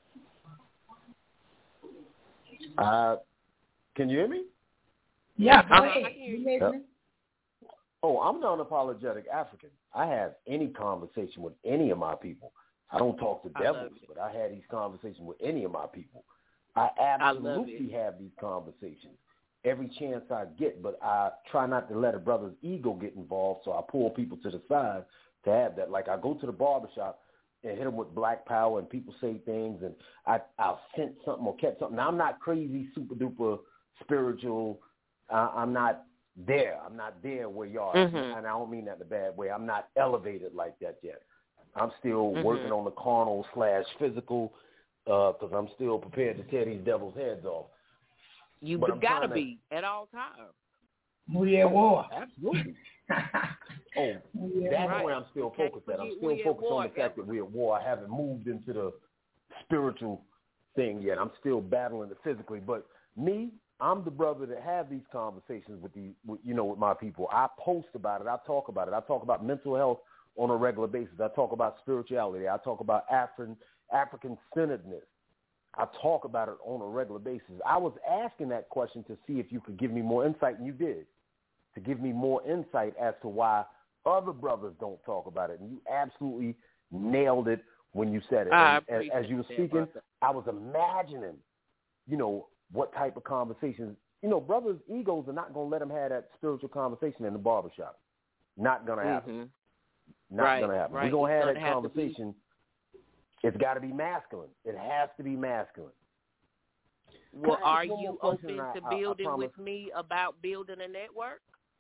Uh, can you hear me? Yeah, go uh-huh. ahead. I can hear you. Yep. Oh, I'm an unapologetic African. I have any conversation with any of my people. I don't talk to devils, but I had these conversations with any of my people. I absolutely I have these conversations every chance I get, but I try not to let a brother's ego get involved, so I pull people to the side to have that. Like, I go to the barbershop and hit them with black power, and people say things, and I, I'll sense something or catch something. Now, I'm not crazy, super-duper spiritual. Uh, I'm not there. I'm not there where you are, mm-hmm. and I don't mean that in a bad way. I'm not elevated like that yet. I'm still mm-hmm. working on the carnal slash physical because uh, I'm still prepared to tear these devils' heads off. You got to be at all times. We at war. Absolutely. Oh, that's right. Where I'm still focused at. I'm still focused on the fact that we're at war. I haven't moved into the spiritual thing yet. I'm still battling it physically. But me, I'm the brother that have these conversations with the, with, you know, with my people. I post about it. I talk about it. I talk about mental health on a regular basis. I talk about spirituality. I talk about African African-centeredness. I talk about it on a regular basis. I was asking that question to see if you could give me more insight, and you did, to give me more insight as to why other brothers don't talk about it. And you absolutely nailed it when you said it. I and as you were speaking, I was imagining, you know, what type of conversations. You know, brothers' egos are not going to let them have that spiritual conversation in the barbershop. Not going to happen. Mm-hmm. Not right, going to happen. Right. We're going to have gonna that have conversation. It's got to be masculine. It has to be masculine. Well, are you open to building I, I with me about building a network?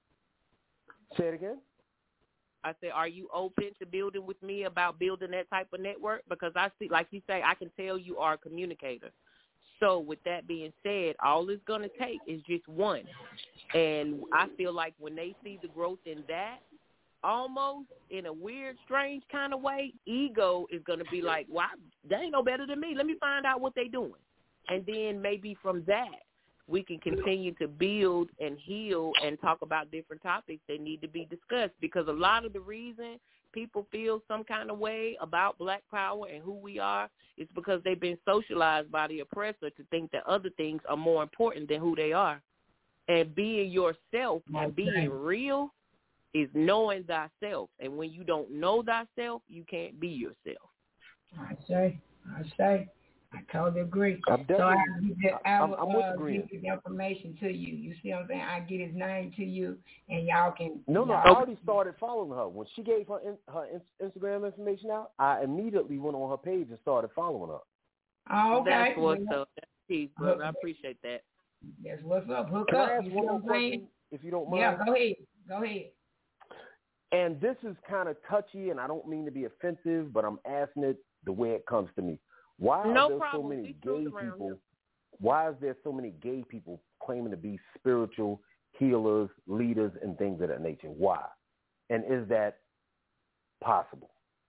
Say it again? I said, are you open to building with me about building that type of network? Because I see, like you say, I can tell you are a communicator. So with that being said, all it's going to take is just one. And I feel like when they see the growth in that, almost in a weird, strange kind of way, ego is going to be like, well, they ain't no better than me. Let me find out what they doing. And then maybe from that, we can continue to build and heal and talk about different topics that need to be discussed. Because a lot of the reason people feel some kind of way about Black power and who we are is because they've been socialized by the oppressor to think that other things are more important than who they are. And being yourself and Okay. being real is knowing thyself. And when you don't know thyself, you can't be yourself. I say, I say, I totally agree. I'm so I, definitely- give the, I I'm- will I'm with uh, agreeing. give the information to you. You see what I'm saying? I get his name to you, and y'all can. No, no, y'all, I already started following her. When she gave her in, her in, Instagram information out, I immediately went on her page and started following her. Oh, okay. That's what's well, up. That's peace, brother. I appreciate that. That's what's up. Hook Can up. I ask You one see more what I'm saying? question, if you don't mind? Yeah, go ahead. Go ahead. And this is kind of touchy, and I don't mean to be offensive, but I'm asking it the way it comes to me. Why No are there problem. so many We gay truth around people? here. Why is there so many gay people claiming to be spiritual healers, leaders, and things of that nature? Why? And is that possible?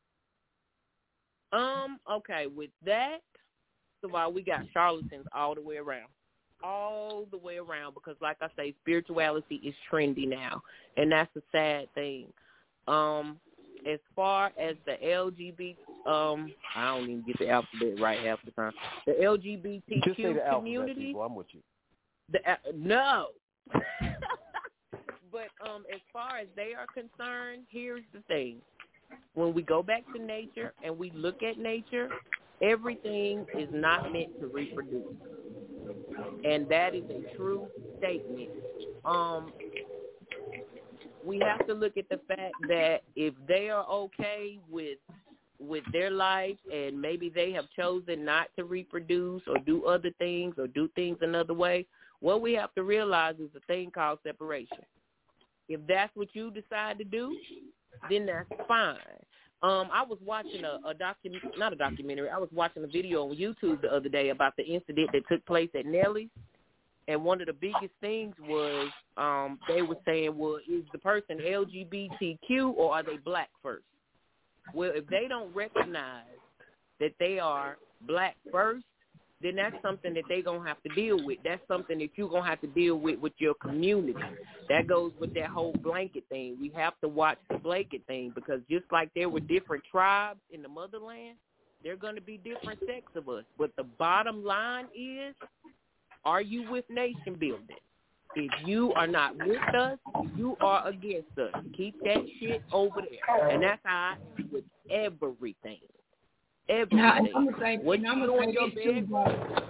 Um, okay, with that, first of all, we got charlatans all the way around. All the way around because, like I say, spirituality is trendy now, and that's a sad thing. Um, as far as the L G B T, um, I don't even get the alphabet right half the time. The L G B T Q Just say the alphabet, community. people. I'm with you. The, uh, no. But um, as far as they are concerned, here's the thing. When we go back to nature and we look at nature, everything is not meant to reproduce. And that is a true statement. Um, we have to look at the fact that if they are okay with with their life and maybe they have chosen not to reproduce or do other things or do things another way, what we have to realize is a thing called separation. If that's what you decide to do, then that's fine. Um, I was watching a, a document, not a documentary, I was watching a video on YouTube the other day about the incident that took place at Nelly's. And one of the biggest things was um, they were saying, well, is the person L G B T Q or are they black first? Well, if they don't recognize that they are black first, then that's something that they're going to have to deal with. That's something that you're going to have to deal with with your community. That goes with that whole blanket thing. We have to watch the blanket thing because just like there were different tribes in the motherland, there are going to be different sects of us. But the bottom line is, are you with nation building? If you are not with us, you are against us. Keep that shit over there. And that's how I am with everything. Everything. Now, and I'm gonna say, what and you I'm do gonna in say your this too, bedroom, bro.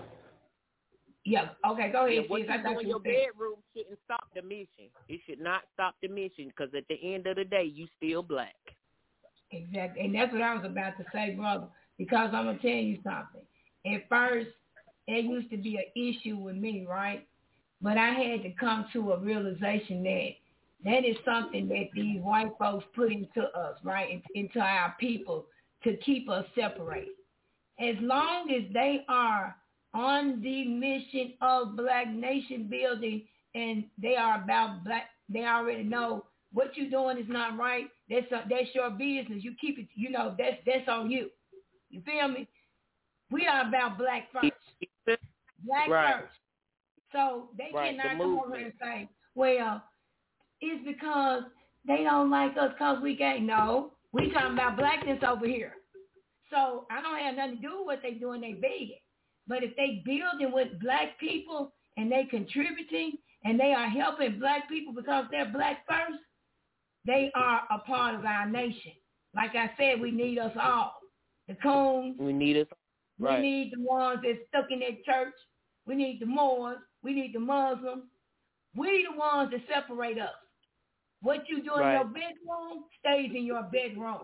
Yeah. Okay. Go yeah, ahead. what sis. you I do got in you. your bedroom shouldn't stop the mission. It should not stop the mission because at the end of the day, you still black. Exactly. And that's what I was about to say, brother, because I'm going to tell you something. At first, it used to be an issue with me, right? But I had to come to a realization that that is something that these white folks put into us, right, into our people to keep us separated. As long as they are on the mission of black nation building and they are about black, they already know what you're doing is not right. That's a, that's your business. You keep it, you know, that's that's on you. You feel me? We are about black first. Black Right. first. So they Right, cannot the come over movement. here and say, well, it's because they don't like us because we gay. No, we talking about blackness over here. So I don't have nothing to do with what they doing. They begging. But if they building with black people and they contributing and they are helping black people because they're black first, they are a part of our nation. Like I said, we need us all. The coons. We need us. Right. We need the ones that's stuck in their church. We need the Moors. We need the Muslims. We the ones that separate us. What you do in Right. your bedroom stays in your bedroom.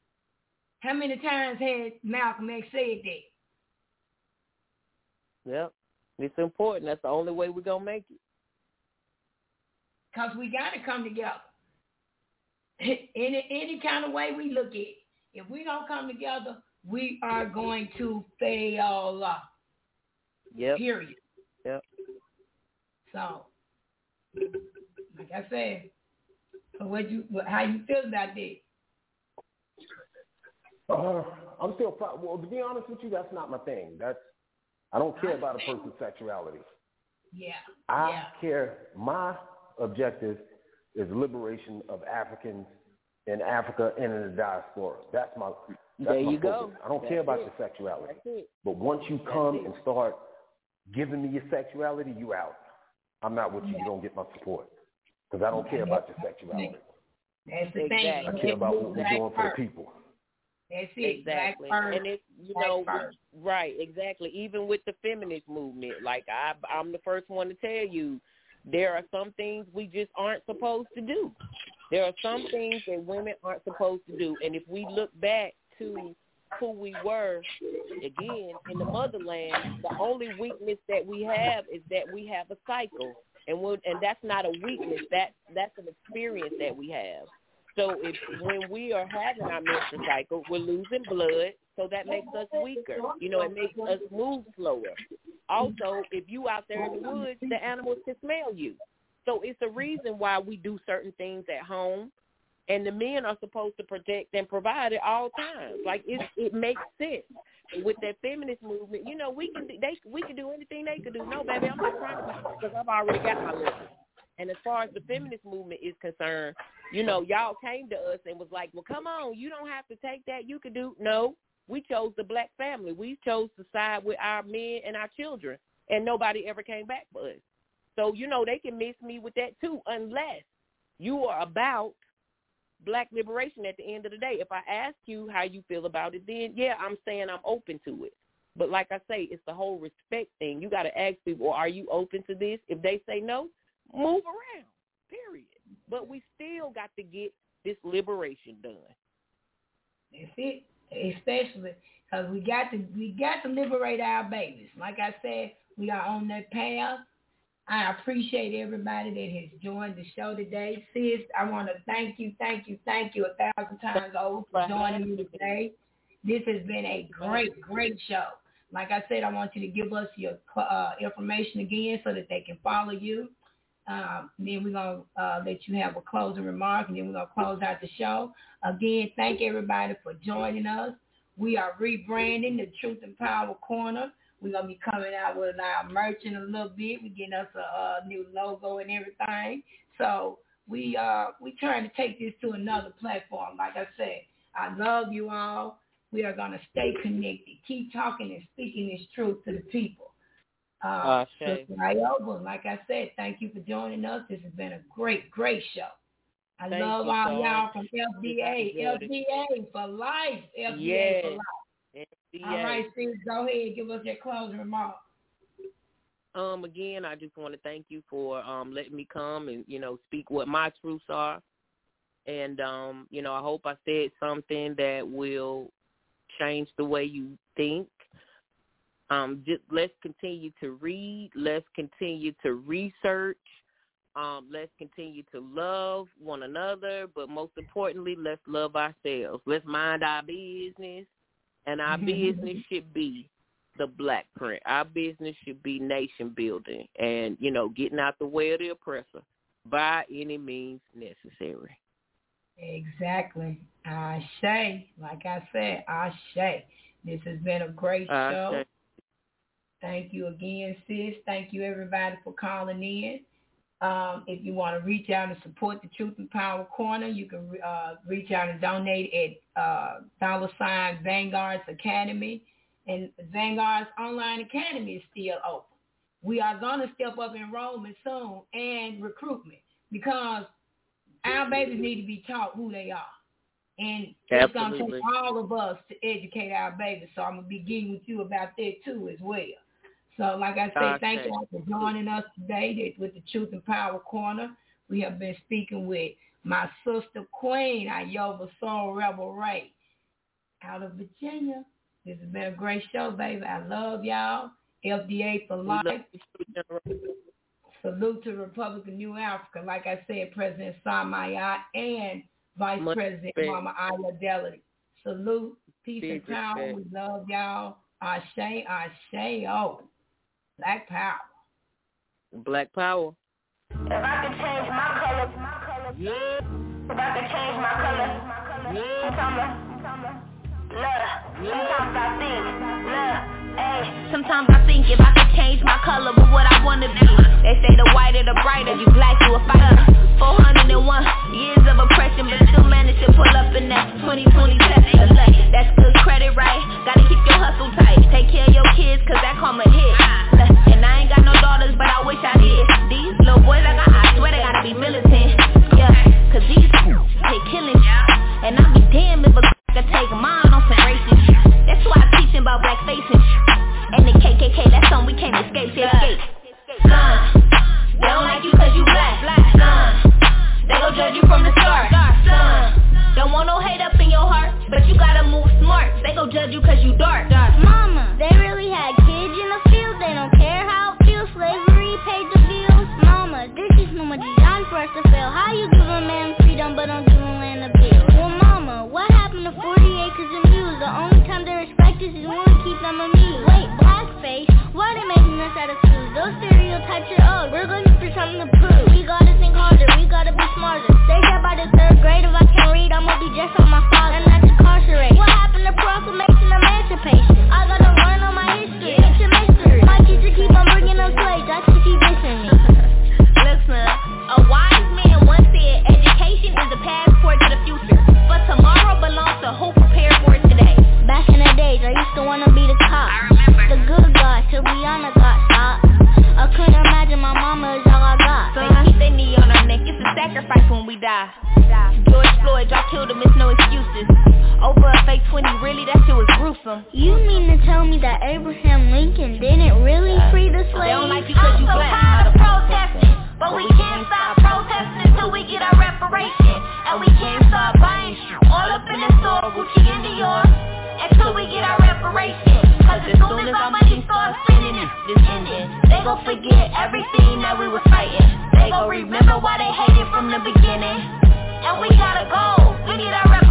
How many times has Malcolm X said that? Yep. It's important. That's the only way we're going to make it. Because we got to come together. Any, any kind of way we look at it. If we don't come together, we are going to fail. Yep. Period. Yep. So, like I said, so what you, how you feel about that? Uh, I'm still, pro- well, to be honest with you, that's not my thing. That's, I don't care about a person's sexuality. Yeah. I yeah. care, my objective is liberation of Africans in Africa and in the diaspora. That's my, that's there my you focus. go. I don't That's care about it. your sexuality. That's it. But once you That's come it. and start giving me your sexuality, you out. I'm not with you. You don't get my support because I don't care about your sexuality. That's the exactly. thing. I care about what we're doing for the people. That's it. Exactly. Black and it's, you Black know, first. right, exactly. Even with the feminist movement, like I, I'm the first one to tell you, there are some things we just aren't supposed to do. There are some things that women aren't supposed to do. And if we look back to who we were, again, in the motherland, the only weakness that we have is that we have a cycle. And when, and that's not a weakness. That, that's an experience that we have. So if when we are having our menstrual cycle, we're losing blood, so that makes us weaker. You know, it makes us move slower. Also, if you out there in the woods, the animals can smell you. So it's a reason why we do certain things at home, and the men are supposed to protect and provide at all times. Like it, it makes sense. With that feminist movement, you know, we can they we can do anything they could do. No, baby, I'm not trying to because I've already got my list. And as far as the feminist movement is concerned, you know, y'all came to us and was like, well, come on, you don't have to take that. You could do. No, we chose the black family. We chose to side with our men and our children, and nobody ever came back for us. So, you know, they can miss me with that too, unless you are about black liberation at the end of the day. If I ask you how you feel about it, then, yeah, I'm saying I'm open to it. But like I say, it's the whole respect thing. You got to ask people, are you open to this? If they say no, move around, period. But we still got to get this liberation done. That's it, especially because we got to we got to liberate our babies. Like I said, we are on that path. I appreciate everybody that has joined the show today. Sis, I want to thank you, thank you, thank you a thousand times over for joining me today. This has been a great, great show. Like I said, I want you to give us your uh, information again so that they can follow you. Um, then we're going to uh, let you have a closing remark, and then we're going to close out the show. Again, thank everybody for joining us. We are rebranding the Truth and Power Corner. We're going to be coming out with our merch in a little bit. We're getting us a, a new logo and everything. So we uh we trying to take this to another platform. Like I said, I love you all. We are going to stay connected. Keep talking and speaking this truth to the people. Uh, so, Ioba, like I said, thank you for joining us. This has been a great, great show. I thank love you, all Paul. y'all from F D A. F D A for life. F D A yes. for life. F D A. All right, Steve, go ahead and give us your closing remarks. Um, again, I just want to thank you for um letting me come and, you know, speak what my truths are. And, um, you know, I hope I said something that will change the way you think. Um, just let's continue to read. Let's continue to research. Um, let's continue to love one another. But most importantly, let's love ourselves. Let's mind our business. And our business should be the Black print. Our business should be nation building and, you know, getting out the way of the oppressor by any means necessary. Exactly. Ashe. Like I said, Ashe. This has been a great show. Ashe. Thank you again, sis. Thank you, everybody, for calling in. Um, if you want to reach out and support the Truth and Power Corner, you can uh, reach out and donate at uh, dollar sign Vanguard's Academy. And Vanguard's Online Academy is still open. We are going to step up enrollment soon and recruitment because our babies need to be taught who they are. And it's going to take all of us to educate our babies. So I'm going to be getting with you about that too as well. So like I said, thank you all for joining us today with the Truth and Power Corner. We have been speaking with my sister queen, Ioba Soul Rebel Ray, out of Virginia. This has been a great show, baby. I love y'all. F D A for life. Salute to Republic of New Africa. Like I said, President Samaya and Vice Much President respect. Mama Aya Delity. Salute, peace Big and power. Respect. We love y'all. Ashe, Ashe, oh. Black power. Black power. If I could change my color, my color. Yeah. If I could change my color, my color. Yeah. Sometimes, love. Sometimes I think, love. Ay. Sometimes I think if I could change my color, but what I wanna be. They say the whiter the brighter. You black, you a fighter. four hundred one years of oppression, but still managed to pull up in that twenty twenty-seven. That's good credit, right? Gotta keep your hustle tight. Take care of your kids, cause that karma hit. And I ain't got no daughters, but I wish I did. These judge you cause you dark. dark. Mama, they really had kids in the field. They don't care how it feels. Slavery paid the bills. Mama, this is no more designed for us to fail. How you give a man freedom but don't give a land a bill? Well, mama, what happened to forty acres of mules? The only time they respect us is when we keep them amused. Wait, blackface? Why they making us out of fools? Those stereotypes are old. We're looking for something to prove. We gotta think harder. We gotta be smarter. They said by the third grade if I can't read, I'm gonna be just like my father, and that's incarcerated. What happened to proclamation emancipation? I gotta learn all my history. It's a mystery. My teacher keep on bringing up slaves. I think she dissing me. Look, son, a wise man once said education is a passport to the future, but tomorrow belongs to who prepared for it today. Back in the days, I used to wanna be the cop. I remember. The good guy till Rihanna got shot. I couldn't imagine my mama is all I got. They keep their knee on our neck, it's a sacrifice when we die. George Floyd, y'all killed him, it's no excuses. Over a fake twenty, really, that shit was gruesome. You mean to tell me that Abraham Lincoln didn't really free the slaves? They don't like you cause you I'm so black. tired of protesting, but we can't stop protesting until we get our reparation. And we can't stop buying all up in the store, Gucci and Dior, until we get our reparation. Cause as soon as our money starts spending, it's ending. They gon' forget everything that we was fighting. They gon' remember why they hated from the beginning. And we gotta go, we need our reparation.